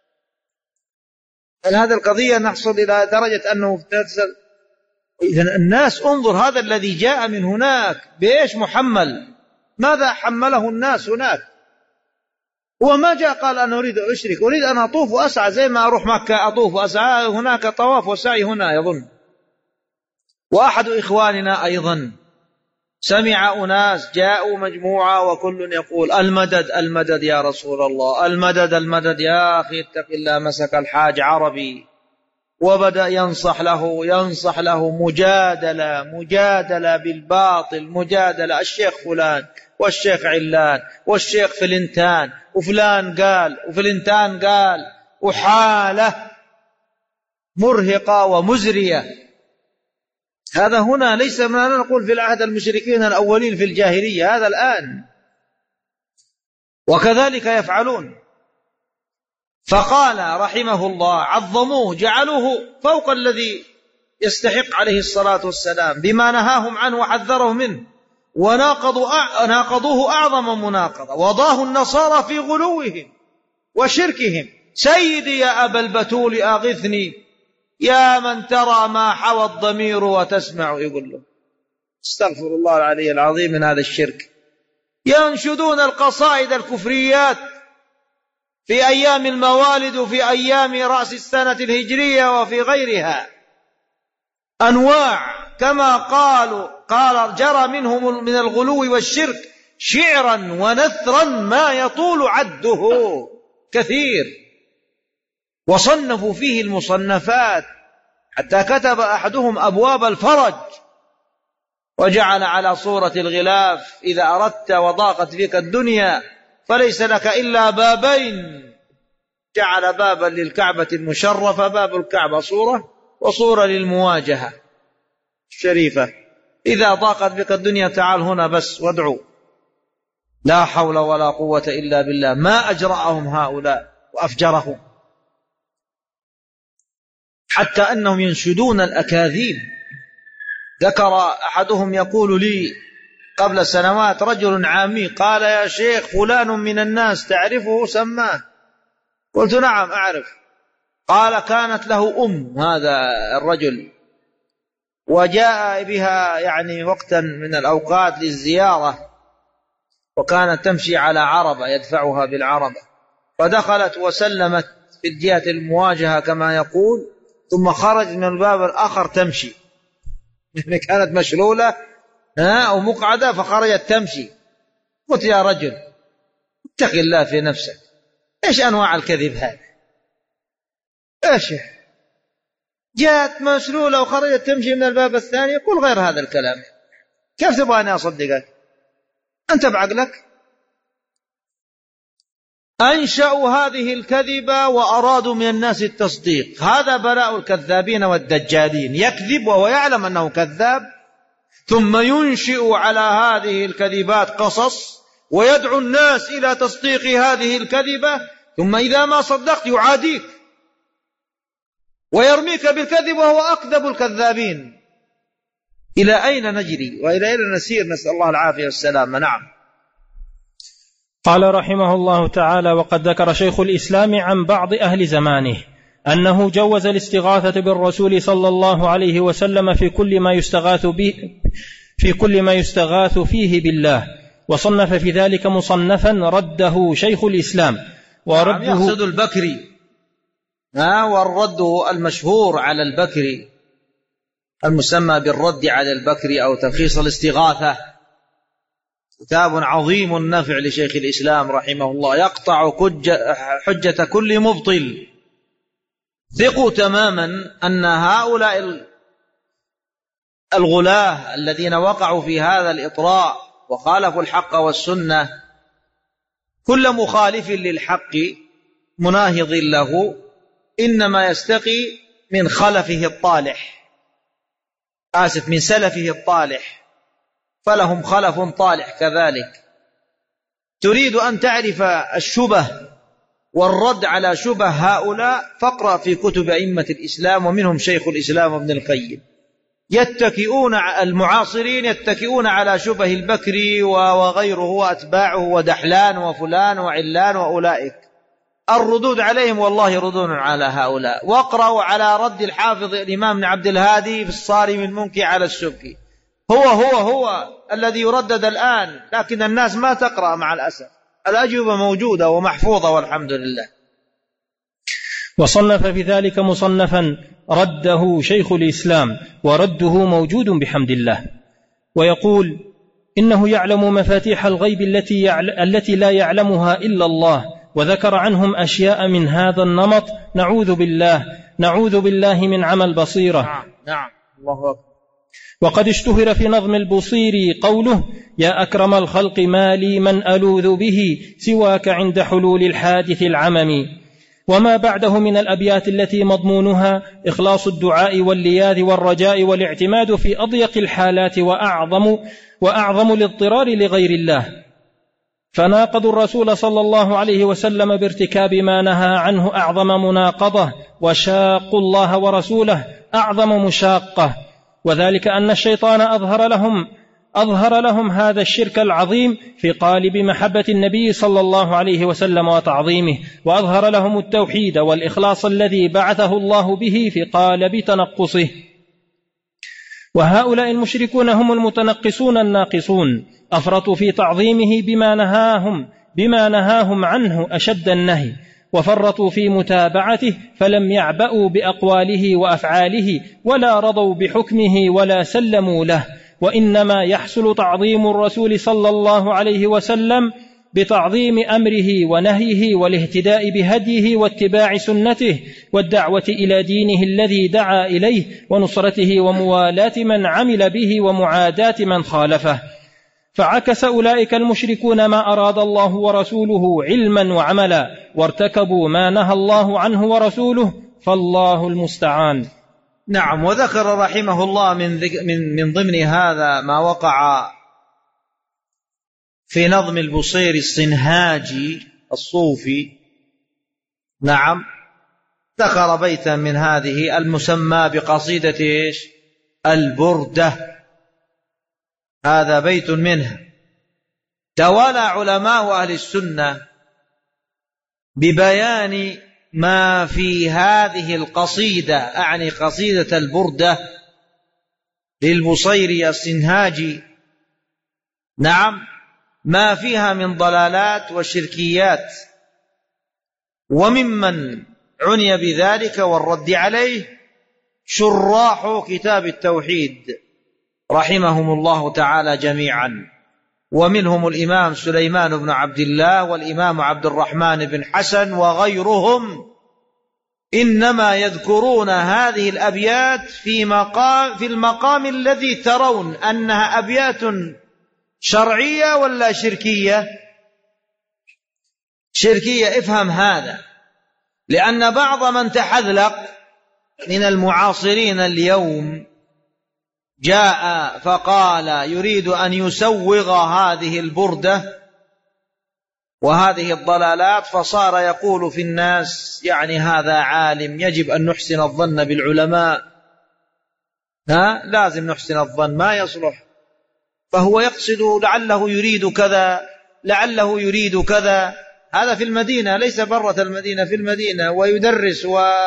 هل هذه القضية نحصل إلى درجة أنه تنزل؟ إذن الناس انظر هذا الذي جاء من هناك بإيش محمل، ماذا حمله الناس هناك؟ هو ما جاء قال أنا أريد أشرك، أريد أن أطوف وأسعى زي ما أروح مكة أطوف وأسعى، هناك طواف وسعي هنا يظن. وأحد إخواننا أيضا سمع أناس جاءوا مجموعة وكل يقول المدد المدد يا رسول الله، المدد المدد يا أخي اتق الله، مسك الحاج عربي وبدأ ينصح له ينصح له مجادلة مجادلة بالباطل، مجادلة الشيخ فلان والشيخ علان والشيخ فلنتان وفلان قال وفلنتان قال، وحالة مرهقة ومزرية. هذا هنا ليس ما نقول في العهد المشركين الأولين في الجاهلية، هذا الآن وكذلك يفعلون. فقال رحمه الله عظموه، جعلوه فوق الذي يستحق عليه الصلاة والسلام بما نهاهم عنه وحذره منه، وناقضوا ناقضوه أعظم مناقضة، وضاهوا النصارى في غلوهم وشركهم سيدي يا أبا البتول أغثني يا من ترى ما حوى الضمير وتسمع. يقول له استغفر الله العلي العظيم من هذا الشرك. ينشدون القصائد الكفريات في أيام الموالد وفي أيام رأس السنة الهجرية وفي غيرها، أنواع كما قالوا قال جرى منهم من الغلو والشرك شعرا ونثرا ما يطول عده كثير، وصنفوا فيه المصنفات حتى كتب أحدهم أبواب الفرج وجعل على صورة الغلاف إذا أردت وضاقت فيك الدنيا فليس لك إلا بابين، جعل بابا للكعبة المشرفة باب الكعبة صورة وصورة للمواجهة الشريفة، إذا ضاقت بك الدنيا تعال هنا بس وادعو. لا حول ولا قوة إلا بالله. ما أجرأهم هؤلاء وأفجرهم، حتى أنهم ينشدون الأكاذيب. ذكر أحدهم يقول لي قبل سنوات رجل عامي قال يا شيخ فلان من الناس تعرفه سماه؟ قلت نعم أعرف. قال كانت له أم هذا الرجل وجاء بها يعني وقتا من الأوقات للزيارة، وكانت تمشي على عربة يدفعها بالعربة، فدخلت وسلمت في الجهة المواجهة كما يقول، ثم خرج من الباب الآخر تمشي، كانت مشلولة أو مقعدة فخرجت تمشي. قلت يا رجل اتق الله في نفسك، إيش أنواع الكذب هذا؟ إيش جاءت مشلولة وخرجت تمشي من الباب الثاني؟ قل غير هذا الكلام. كيف تبغاني أصدقك أنت بعقلك؟ أنشأوا هذه الكذبة وأرادوا من الناس التصديق. هذا بلاء الكذابين والدجالين، يكذب وهو يعلم أنه كذاب ثم ينشئ على هذه الكذبات قصص ويدعو الناس إلى تصديق هذه الكذبة، ثم إذا ما صدقت يعاديك ويرميك بالكذب وهو أكذب الكذابين. إلى أين نجري وإلى أين نسير؟ نسأل الله العافية والسلامة. نعم. قال رحمه الله تعالى: وقد ذكر شيخ الإسلام عن بعض أهل زمانه أنه جوز الاستغاثة بالرسول صلى الله عليه وسلم في كل ما يستغاث به في كل ما يستغاث فيه بالله، وصنف في ذلك مصنفا رده شيخ الإسلام. ورده يقصد البكري، ها والرد المشهور على البكري المسمى بالرد على البكري أو تلخيص الاستغاثة، كتاب عظيم النفع لشيخ الإسلام رحمه الله، يقطع حجة كل مبطل. ثقوا تماما أن هؤلاء الغلاة الذين وقعوا في هذا الإطراء وخالفوا الحق والسنة، كل مخالف للحق مناهض له إنما يستقي من خلفه الطالح، آسف من سلفه الطالح، فلهم خلف طالح كذلك. تريد أن تعرف الشبه والرد على شبه هؤلاء فاقرأ في كتب أئمة الإسلام ومنهم شيخ الإسلام ابن القيم. يتكئون المعاصرين يتكئون على شبه البكري وغيره وأتباعه ودحلان وفلان وعلان وأولئك، الردود عليهم والله ردود على هؤلاء. واقرأوا على رد الحافظ الإمام بن عبد الهادي في الصارم المنكي على السبكي، هو هو هو الذي يردد الآن، لكن الناس ما تقرأ مع الأسف. الأجوبة موجودة ومحفوظة والحمد لله. وصنف في ذلك مصنفا رده شيخ الإسلام، ورده موجود بحمد الله. ويقول إنه يعلم مفاتيح الغيب التي, يعل... التي لا يعلمها إلا الله، وذكر عنهم أشياء من هذا النمط. نعوذ بالله نعوذ بالله من عمى البصيرة. نعم نعم الله أكبر. وقد اشتهر في نظم البوصيري قوله: يا أكرم الخلق ما لي من ألوذ به سواك عند حلول الحادث العمم. وما بعده من الأبيات التي مضمونها إخلاص الدعاء واللياذ والرجاء والاعتماد في أضيق الحالات وأعظم, وأعظم الاضطرار لغير الله، فناقضوا الرسول صلى الله عليه وسلم بارتكاب ما نهى عنه أعظم مناقضة، وشاقوا الله ورسوله أعظم مشاقة. وذلك أن الشيطان أظهر لهم أظهر لهم هذا الشرك العظيم في قالب محبة النبي صلى الله عليه وسلم وتعظيمه، وأظهر لهم التوحيد والإخلاص الذي بعثه الله به في قالب تنقصه. وهؤلاء المشركون هم المتنقصون الناقصون، أفرطوا في تعظيمه بما نهاهم, بما نهاهم عنه أشد النهي، وفرطوا في متابعته فلم يعبأوا بأقواله وأفعاله ولا رضوا بحكمه ولا سلموا له. وإنما يحصل تعظيم الرسول صلى الله عليه وسلم بتعظيم أمره ونهيه والاهتداء بهديه واتباع سنته والدعوة إلى دينه الذي دعا إليه ونصرته وموالاة من عمل به ومعاداة من خالفه. فعكس أولئك المشركون ما أراد الله ورسوله علما وعملا، وارتكبوا ما نهى الله عنه ورسوله، فالله المستعان. نعم. وذكر رحمه الله من, من, من ضمن هذا ما وقع في نظم البصيري الصنهاجي الصوفي. نعم. ذكر بيتا من هذه المسمى بقصيدة إيش؟ البردة. هذا بيت منها. توالى علماء أهل السنة ببيان ما في هذه القصيدة، أعني قصيدة البردة للبصيري الصنهاجي، نعم، ما فيها من ضلالات وشركيات. وممن عني بذلك والرد عليه شراح كتاب التوحيد رحمهم الله تعالى جميعا، ومنهم الإمام سليمان بن عبد الله والإمام عبد الرحمن بن حسن وغيرهم، إنما يذكرون هذه الأبيات في مقام في المقام الذي ترون أنها أبيات شرعية ولا شركية؟ شركية. افهم هذا، لأن بعض من تحذلق من المعاصرين اليوم جاء فقال يريد أن يسوغ هذه البردة وهذه الضلالات، فصار يقول في الناس يعني هذا عالم يجب أن نحسن الظن بالعلماء، ها لازم نحسن الظن، ما يصلح. فهو يقصد لعله يريد كذا، لعله يريد كذا. هذا في المدينة، ليس برة المدينة، في المدينة، ويدرس،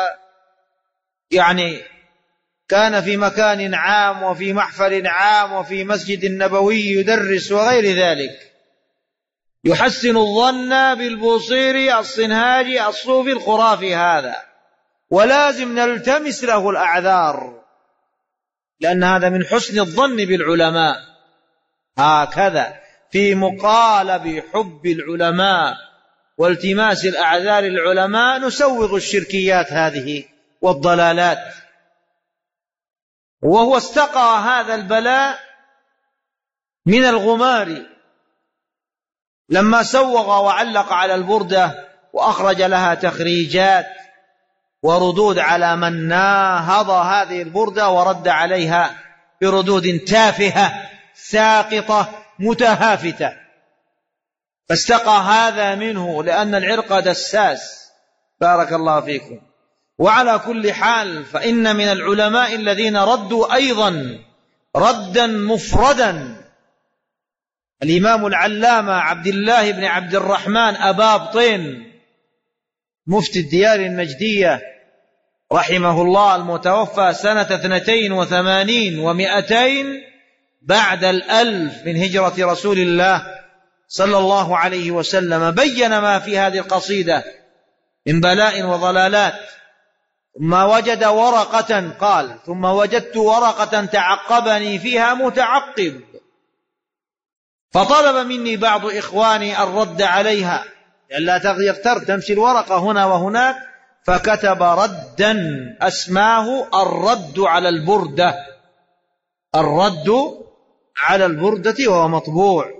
ويعني كان في مكان عام وفي محفل عام وفي مسجد النبوي يدرس وغير ذلك، يحسن الظن بالبوصيري الصنهاجي الصوفي الخرافي هذا، ولازم نلتمس له الأعذار، لأن هذا من حسن الظن بالعلماء. هكذا في مقالب حب العلماء والتماس الأعذار العلماء نسوغ الشركيات هذه والضلالات. وهو استقى هذا البلاء من الغمار لما سوغ وعلق على البردة وأخرج لها تخريجات وردود على من ناهض هذه البردة ورد عليها بردود تافهة ساقطة متهافتة، فاستقى هذا منه لأن العرق دساس. بارك الله فيكم. وعلى كل حال فإن من العلماء الذين ردوا أيضا ردا مفردا الإمام العلامة عبد الله بن عبد الرحمن أبابطين مفتي الديار النجدية رحمه الله، المتوفى سنة اثنتين وثمانين ومئتين بعد الألف من هجرة رسول الله صلى الله عليه وسلم، بين ما في هذه القصيدة من بلاء وضلالات. ثم وجد ورقة، قال ثم وجدت ورقة تعقبني فيها متعقب، فطلب مني بعض إخواني الرد عليها لئلا يغتر تمشي الورقة هنا وهناك، فكتب ردا أسماه الرد على البردة، الرد على البردة، وهو مطبوع.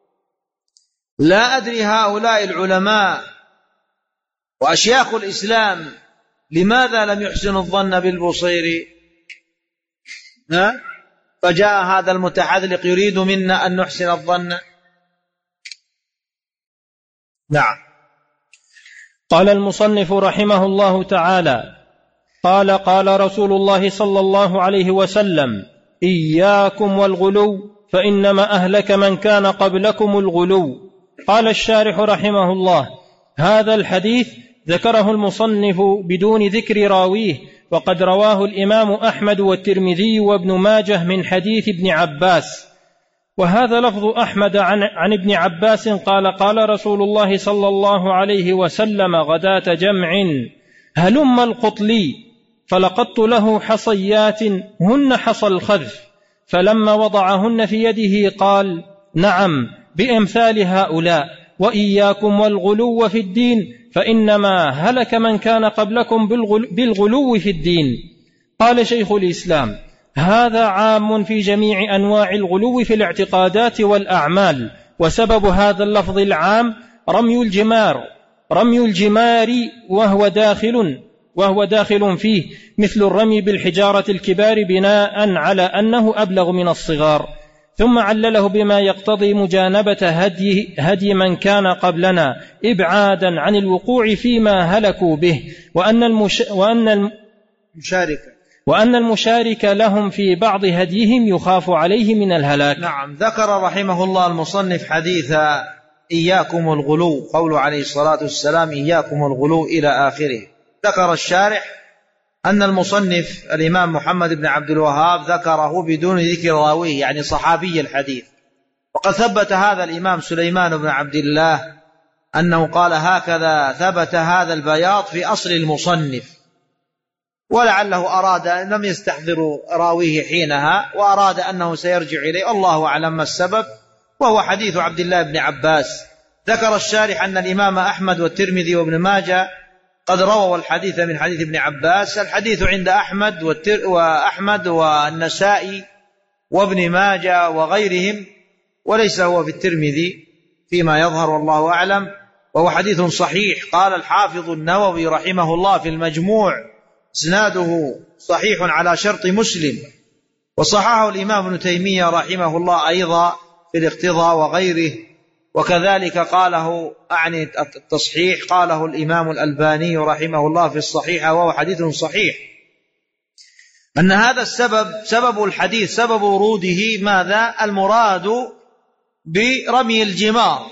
لا أدري هؤلاء العلماء وأشياخ الإسلام لماذا لم يحسن الظن بالبصيري؟ ها؟ فجاء هذا المتحذلق يريد منا أن نحسن الظن. نعم. قال المصنف رحمه الله تعالى: قال قال رسول الله صلى الله عليه وسلم: إياكم والغلو فإنما أهلك من كان قبلكم الغلو. قال الشارح رحمه الله: هذا الحديث ذكره المصنف بدون ذكر راويه، وقد رواه الإمام أحمد والترمذي وابن ماجه من حديث ابن عباس. وهذا لفظ أحمد عن, عن ابن عباس قال: قال رسول الله صلى الله عليه وسلم غداة جمع: هلم القطلي، فلقطت له حصيات هن حصى الخذف، فلما وضعهن في يده قال: نعم، بأمثال هؤلاء، وإياكم والغلو في الدين، فإنما هلك من كان قبلكم بالغلو في الدين. قال شيخ الإسلام: هذا عام في جميع أنواع الغلو في الاعتقادات والأعمال، وسبب هذا اللفظ العام رمي الجمار رمي الجمار وهو داخل وهو داخل فيه، مثل الرمي بالحجارة الكبار بناء على أنه أبلغ من الصغار. ثم علله بما يقتضي مجانبة هدي, هدي من كان قبلنا، إبعادا عن الوقوع فيما هلكوا به، وأن, المش وأن, المشارك وأن المشارك لهم في بعض هديهم يخاف عليه من الهلاك. نعم. ذكر رحمه الله المصنف حديث إياكم الغلو، قول عليه الصلاة والسلام: إياكم الغلو إلى آخره. ذكر الشارح أن المصنف الإمام محمد بن عبد الوهاب ذكره بدون ذكر راويه، يعني صحابي الحديث. وقد ثبت هذا الإمام سليمان بن عبد الله أنه قال: هكذا ثبت هذا البياض في أصل المصنف، ولعله أراد أن لم يستحضر راويه حينها، وأراد أنه سيرجع إليه، الله أعلم ما السبب، وهو حديث عبد الله بن عباس. ذكر الشارح أن الإمام أحمد والترمذي وابن ماجه قد رووا الحديث من حديث ابن عباس. الحديث عند أحمد وأحمد والنسائي وابن ماجه وغيرهم، وليس هو في الترمذي فيما يظهر، والله أعلم، وهو حديث صحيح. قال الحافظ النووي رحمه الله في المجموع: إسناده صحيح على شرط مسلم. وصححه الإمام ابن تيمية رحمه الله أيضا في الاقتضاء وغيره، وكذلك قاله أعني التصحيح قاله الإمام الألباني رحمه الله في الصحيح، وهو حديث صحيح. أن هذا السبب سبب الحديث سبب وروده ماذا؟ المراد برمي الجمار،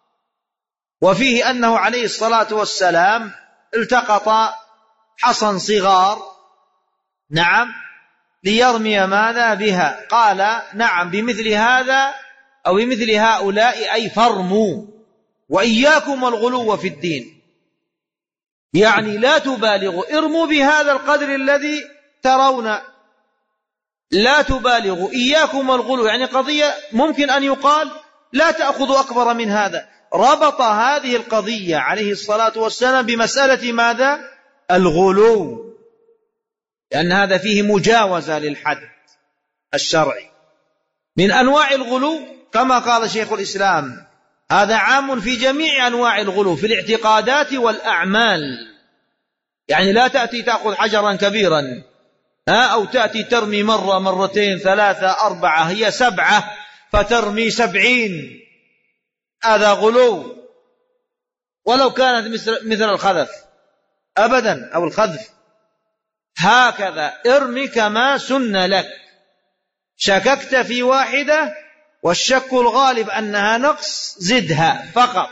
وفيه أنه عليه الصلاة والسلام التقط حصى صغار، نعم، ليرمي ماذا بها. قال: نعم، بمثل هذا أو بمثل هؤلاء، أي فرموا، وإياكم والغلو في الدين، يعني لا تبالغوا، ارموا بهذا القدر الذي ترون، لا تبالغوا. إياكم والغلو يعني قضية ممكن أن يقال لا تأخذوا أكبر من هذا. ربط هذه القضية عليه الصلاة والسلام بمسألة ماذا؟ الغلو، لأن هذا فيه مجاوزة للحد الشرعي من أنواع الغلو، كما قال شيخ الإسلام: هذا عام في جميع أنواع الغلو في الاعتقادات والأعمال. يعني لا تأتي تأخذ حجرا كبيرا أو تأتي ترمي مرة مرتين ثلاثة أربعة، هي سبعة فترمي سبعين، هذا غلو، ولو كانت مثل الخذف أبدا أو الخذف. هكذا ارمي كما سن لك، شككت في واحدة والشك الغالب أنها نقص زدها فقط.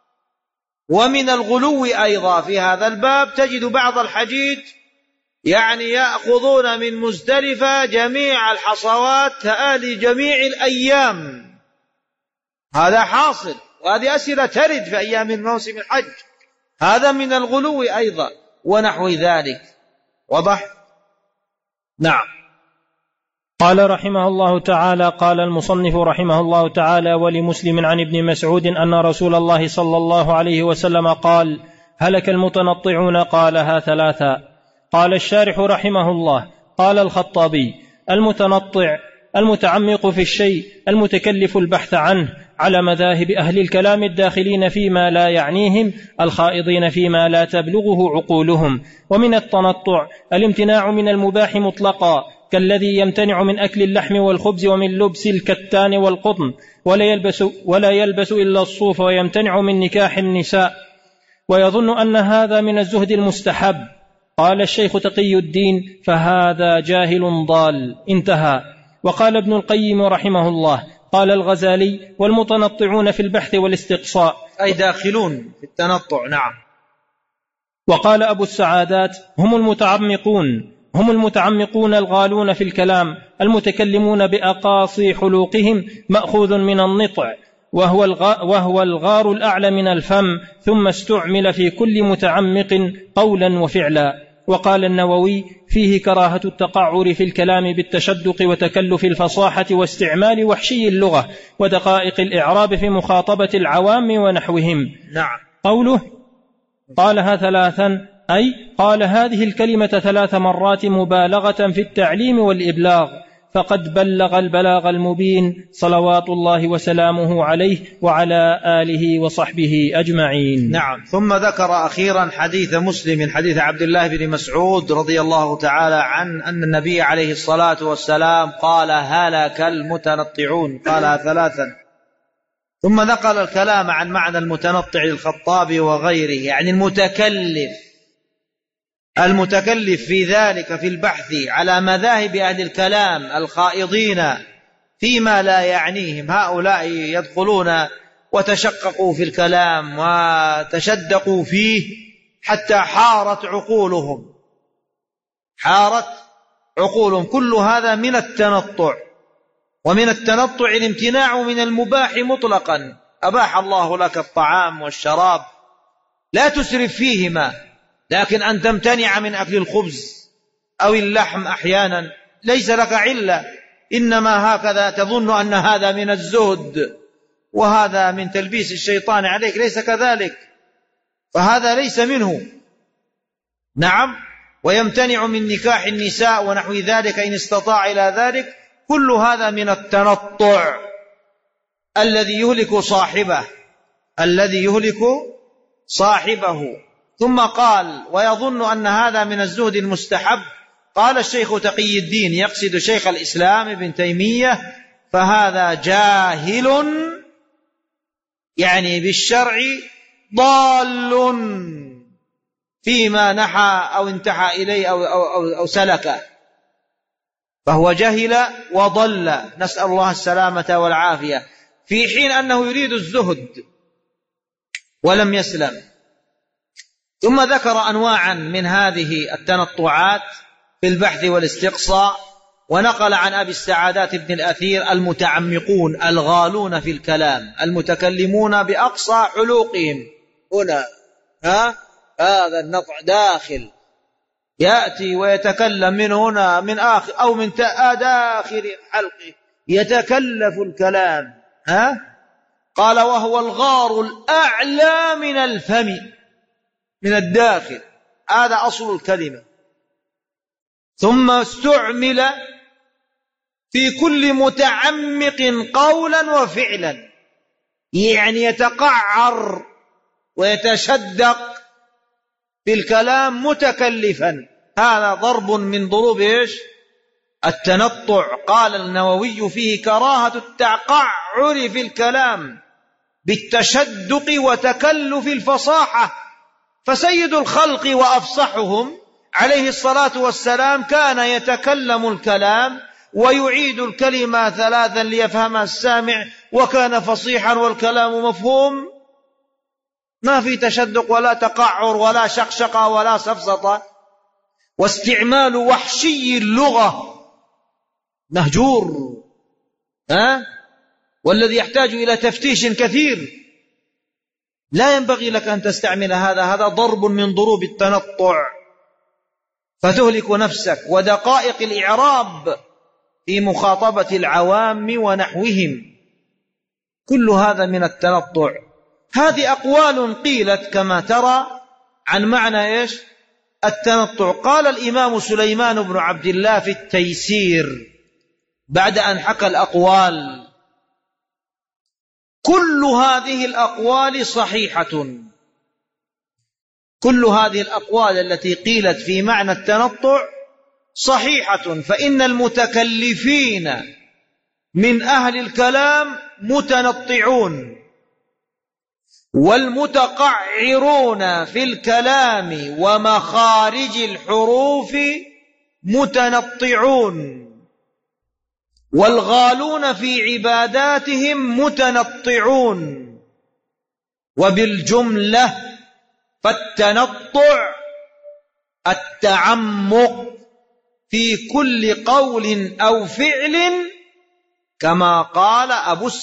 ومن الغلو أيضا في هذا الباب تجد بعض الحجيج يعني يأخذون من مزدلفة جميع الحصوات هذه جميع الأيام، هذا حاصل، وهذه أسئلة ترد في أيام الموسم الحج، هذا من الغلو أيضا ونحو ذلك. وضح؟ نعم. قال رحمه الله تعالى: قال المصنف رحمه الله تعالى: ولمسلم عن ابن مسعود أن رسول الله صلى الله عليه وسلم قال: هلك المتنطعون، قالها ثلاثا. قال الشارح رحمه الله: قال الخطابي: المتنطع المتعمق في الشيء، المتكلف البحث عنه، على مذاهب أهل الكلام الداخلين فيما لا يعنيهم، الخائضين فيما لا تبلغه عقولهم. ومن التنطع الامتناع من المباح مطلقا، كالذي يمتنع من أكل اللحم والخبز ومن لبس الكتان والقطن، ولا يلبس, ولا يلبس إلا الصوف، ويمتنع من نكاح النساء، ويظن أن هذا من الزهد المستحب. قال الشيخ تقي الدين: فهذا جاهل ضال. انتهى. وقال ابن القيم رحمه الله: قال الغزالي: والمتنطعون في البحث والاستقصاء أي داخلون في التنطع. نعم. وقال أبو السعادات: هم المتعمقون هم المتعمقون الغالون في الكلام، المتكلمون بأقاصي حلوقهم، مأخوذ من النطع، وهو, الغ... وهو الغار الأعلى من الفم، ثم استعمل في كل متعمق قولا وفعلا. وقال النووي: فيه كراهة التقعر في الكلام بالتشدق وتكلف الفصاحة واستعمال وحشي اللغة ودقائق الإعراب في مخاطبة العوام ونحوهم. نعم. قوله: قالها ثلاثا، أي قال هذه الكلمة ثلاث مرات مبالغة في التعليم والإبلاغ، فقد بلغ البلاغ المبين صلوات الله وسلامه عليه وعلى آله وصحبه أجمعين. نعم. ثم ذكر أخيرا حديث مسلم من حديث عبد الله بن مسعود رضي الله تعالى عن أن النبي عليه الصلاة والسلام قال: هلك المتنطعون، قالها ثلاثا. ثم نقل الكلام عن معنى المتنطع الخطابي وغيره، يعني المتكلف المتكلف في ذلك في البحث على مذاهب أهل الكلام الخائضين فيما لا يعنيهم. هؤلاء يدخلون وتشققوا في الكلام وتشدقوا فيه حتى حارت عقولهم حارت عقولهم كل هذا من التنطع. ومن التنطع الامتناع من المباح مطلقا. أباح الله لك الطعام والشراب، لا تسرف فيهما، لكن أن تمتنع من أكل الخبز أو اللحم أحيانا ليس لك علة، إنما هكذا تظن أن هذا من الزهد وهذا من تلبيس الشيطان عليك، ليس كذلك، فهذا ليس منه. نعم. ويمتنع من نكاح النساء ونحو ذلك إن استطاع إلى ذلك، كل هذا من التنطع الذي يهلك صاحبه الذي يهلك صاحبه. ثم قال: ويظن أن هذا من الزهد المستحب. قال الشيخ تقي الدين يقصد شيخ الإسلام ابن تيمية: فهذا جاهل يعني بالشرع ضال فيما نحى أو انتحى إليه أو, أو, أو, أو سلك، فهو جهل وضل، نسأل الله السلامة والعافية، في حين أنه يريد الزهد ولم يسلم. ثم ذكر أنواعا من هذه التنطعات في البحث والاستقصاء، ونقل عن أبي السعادات بن الأثير: المتعمقون الغالون في الكلام، المتكلمون بأقصى حلوقهم. هنا ها هذا النطع داخل، يأتي ويتكلم من هنا من آخر أو من داخل حلقه، يتكلف الكلام. ها قال: وهو الغار الأعلى من الفم، من الداخل، هذا أصل الكلمة. ثم استعمل في كل متعمق قولا وفعلا، يعني يتقعر ويتشدق في الكلام متكلفا. هذا ضرب من ضروب إيش؟ التنطع. قال النووي: فيه كراهة التقعر في الكلام بالتشدق وتكلف الفصاحة. فسيد الخلق وأفصحهم عليه الصلاة والسلام كان يتكلم الكلام ويعيد الكلمة ثلاثا ليفهم السامع، وكان فصيحا والكلام مفهوم، ما في تشدق ولا تقعر ولا شقشقة ولا سفسطة. واستعمال وحشي اللغة مهجور، ها؟ والذي يحتاج إلى تفتيش كثير. لا ينبغي لك أن تستعمل هذا، هذا ضرب من ضروب التنطع، فتهلك نفسك. ودقائق الإعراب في مخاطبة العوام ونحوهم، كل هذا من التنطع. هذه أقوال قيلت كما ترى عن معنى إيش؟ التنطع. قال الإمام سليمان بن عبد الله في التيسير بعد أن حكى الأقوال: كل هذه الأقوال صحيحة، كل هذه الأقوال التي قيلت في معنى التنطع صحيحة، فإن المتكلفين من أهل الكلام متنطعون، والمتقعرون في الكلام ومخارج الحروف متنطعون، والغالون في عباداتهم متنطعون. وبالجملة فالتنطع التعمق في كل قول أو فعل، كما قال أبو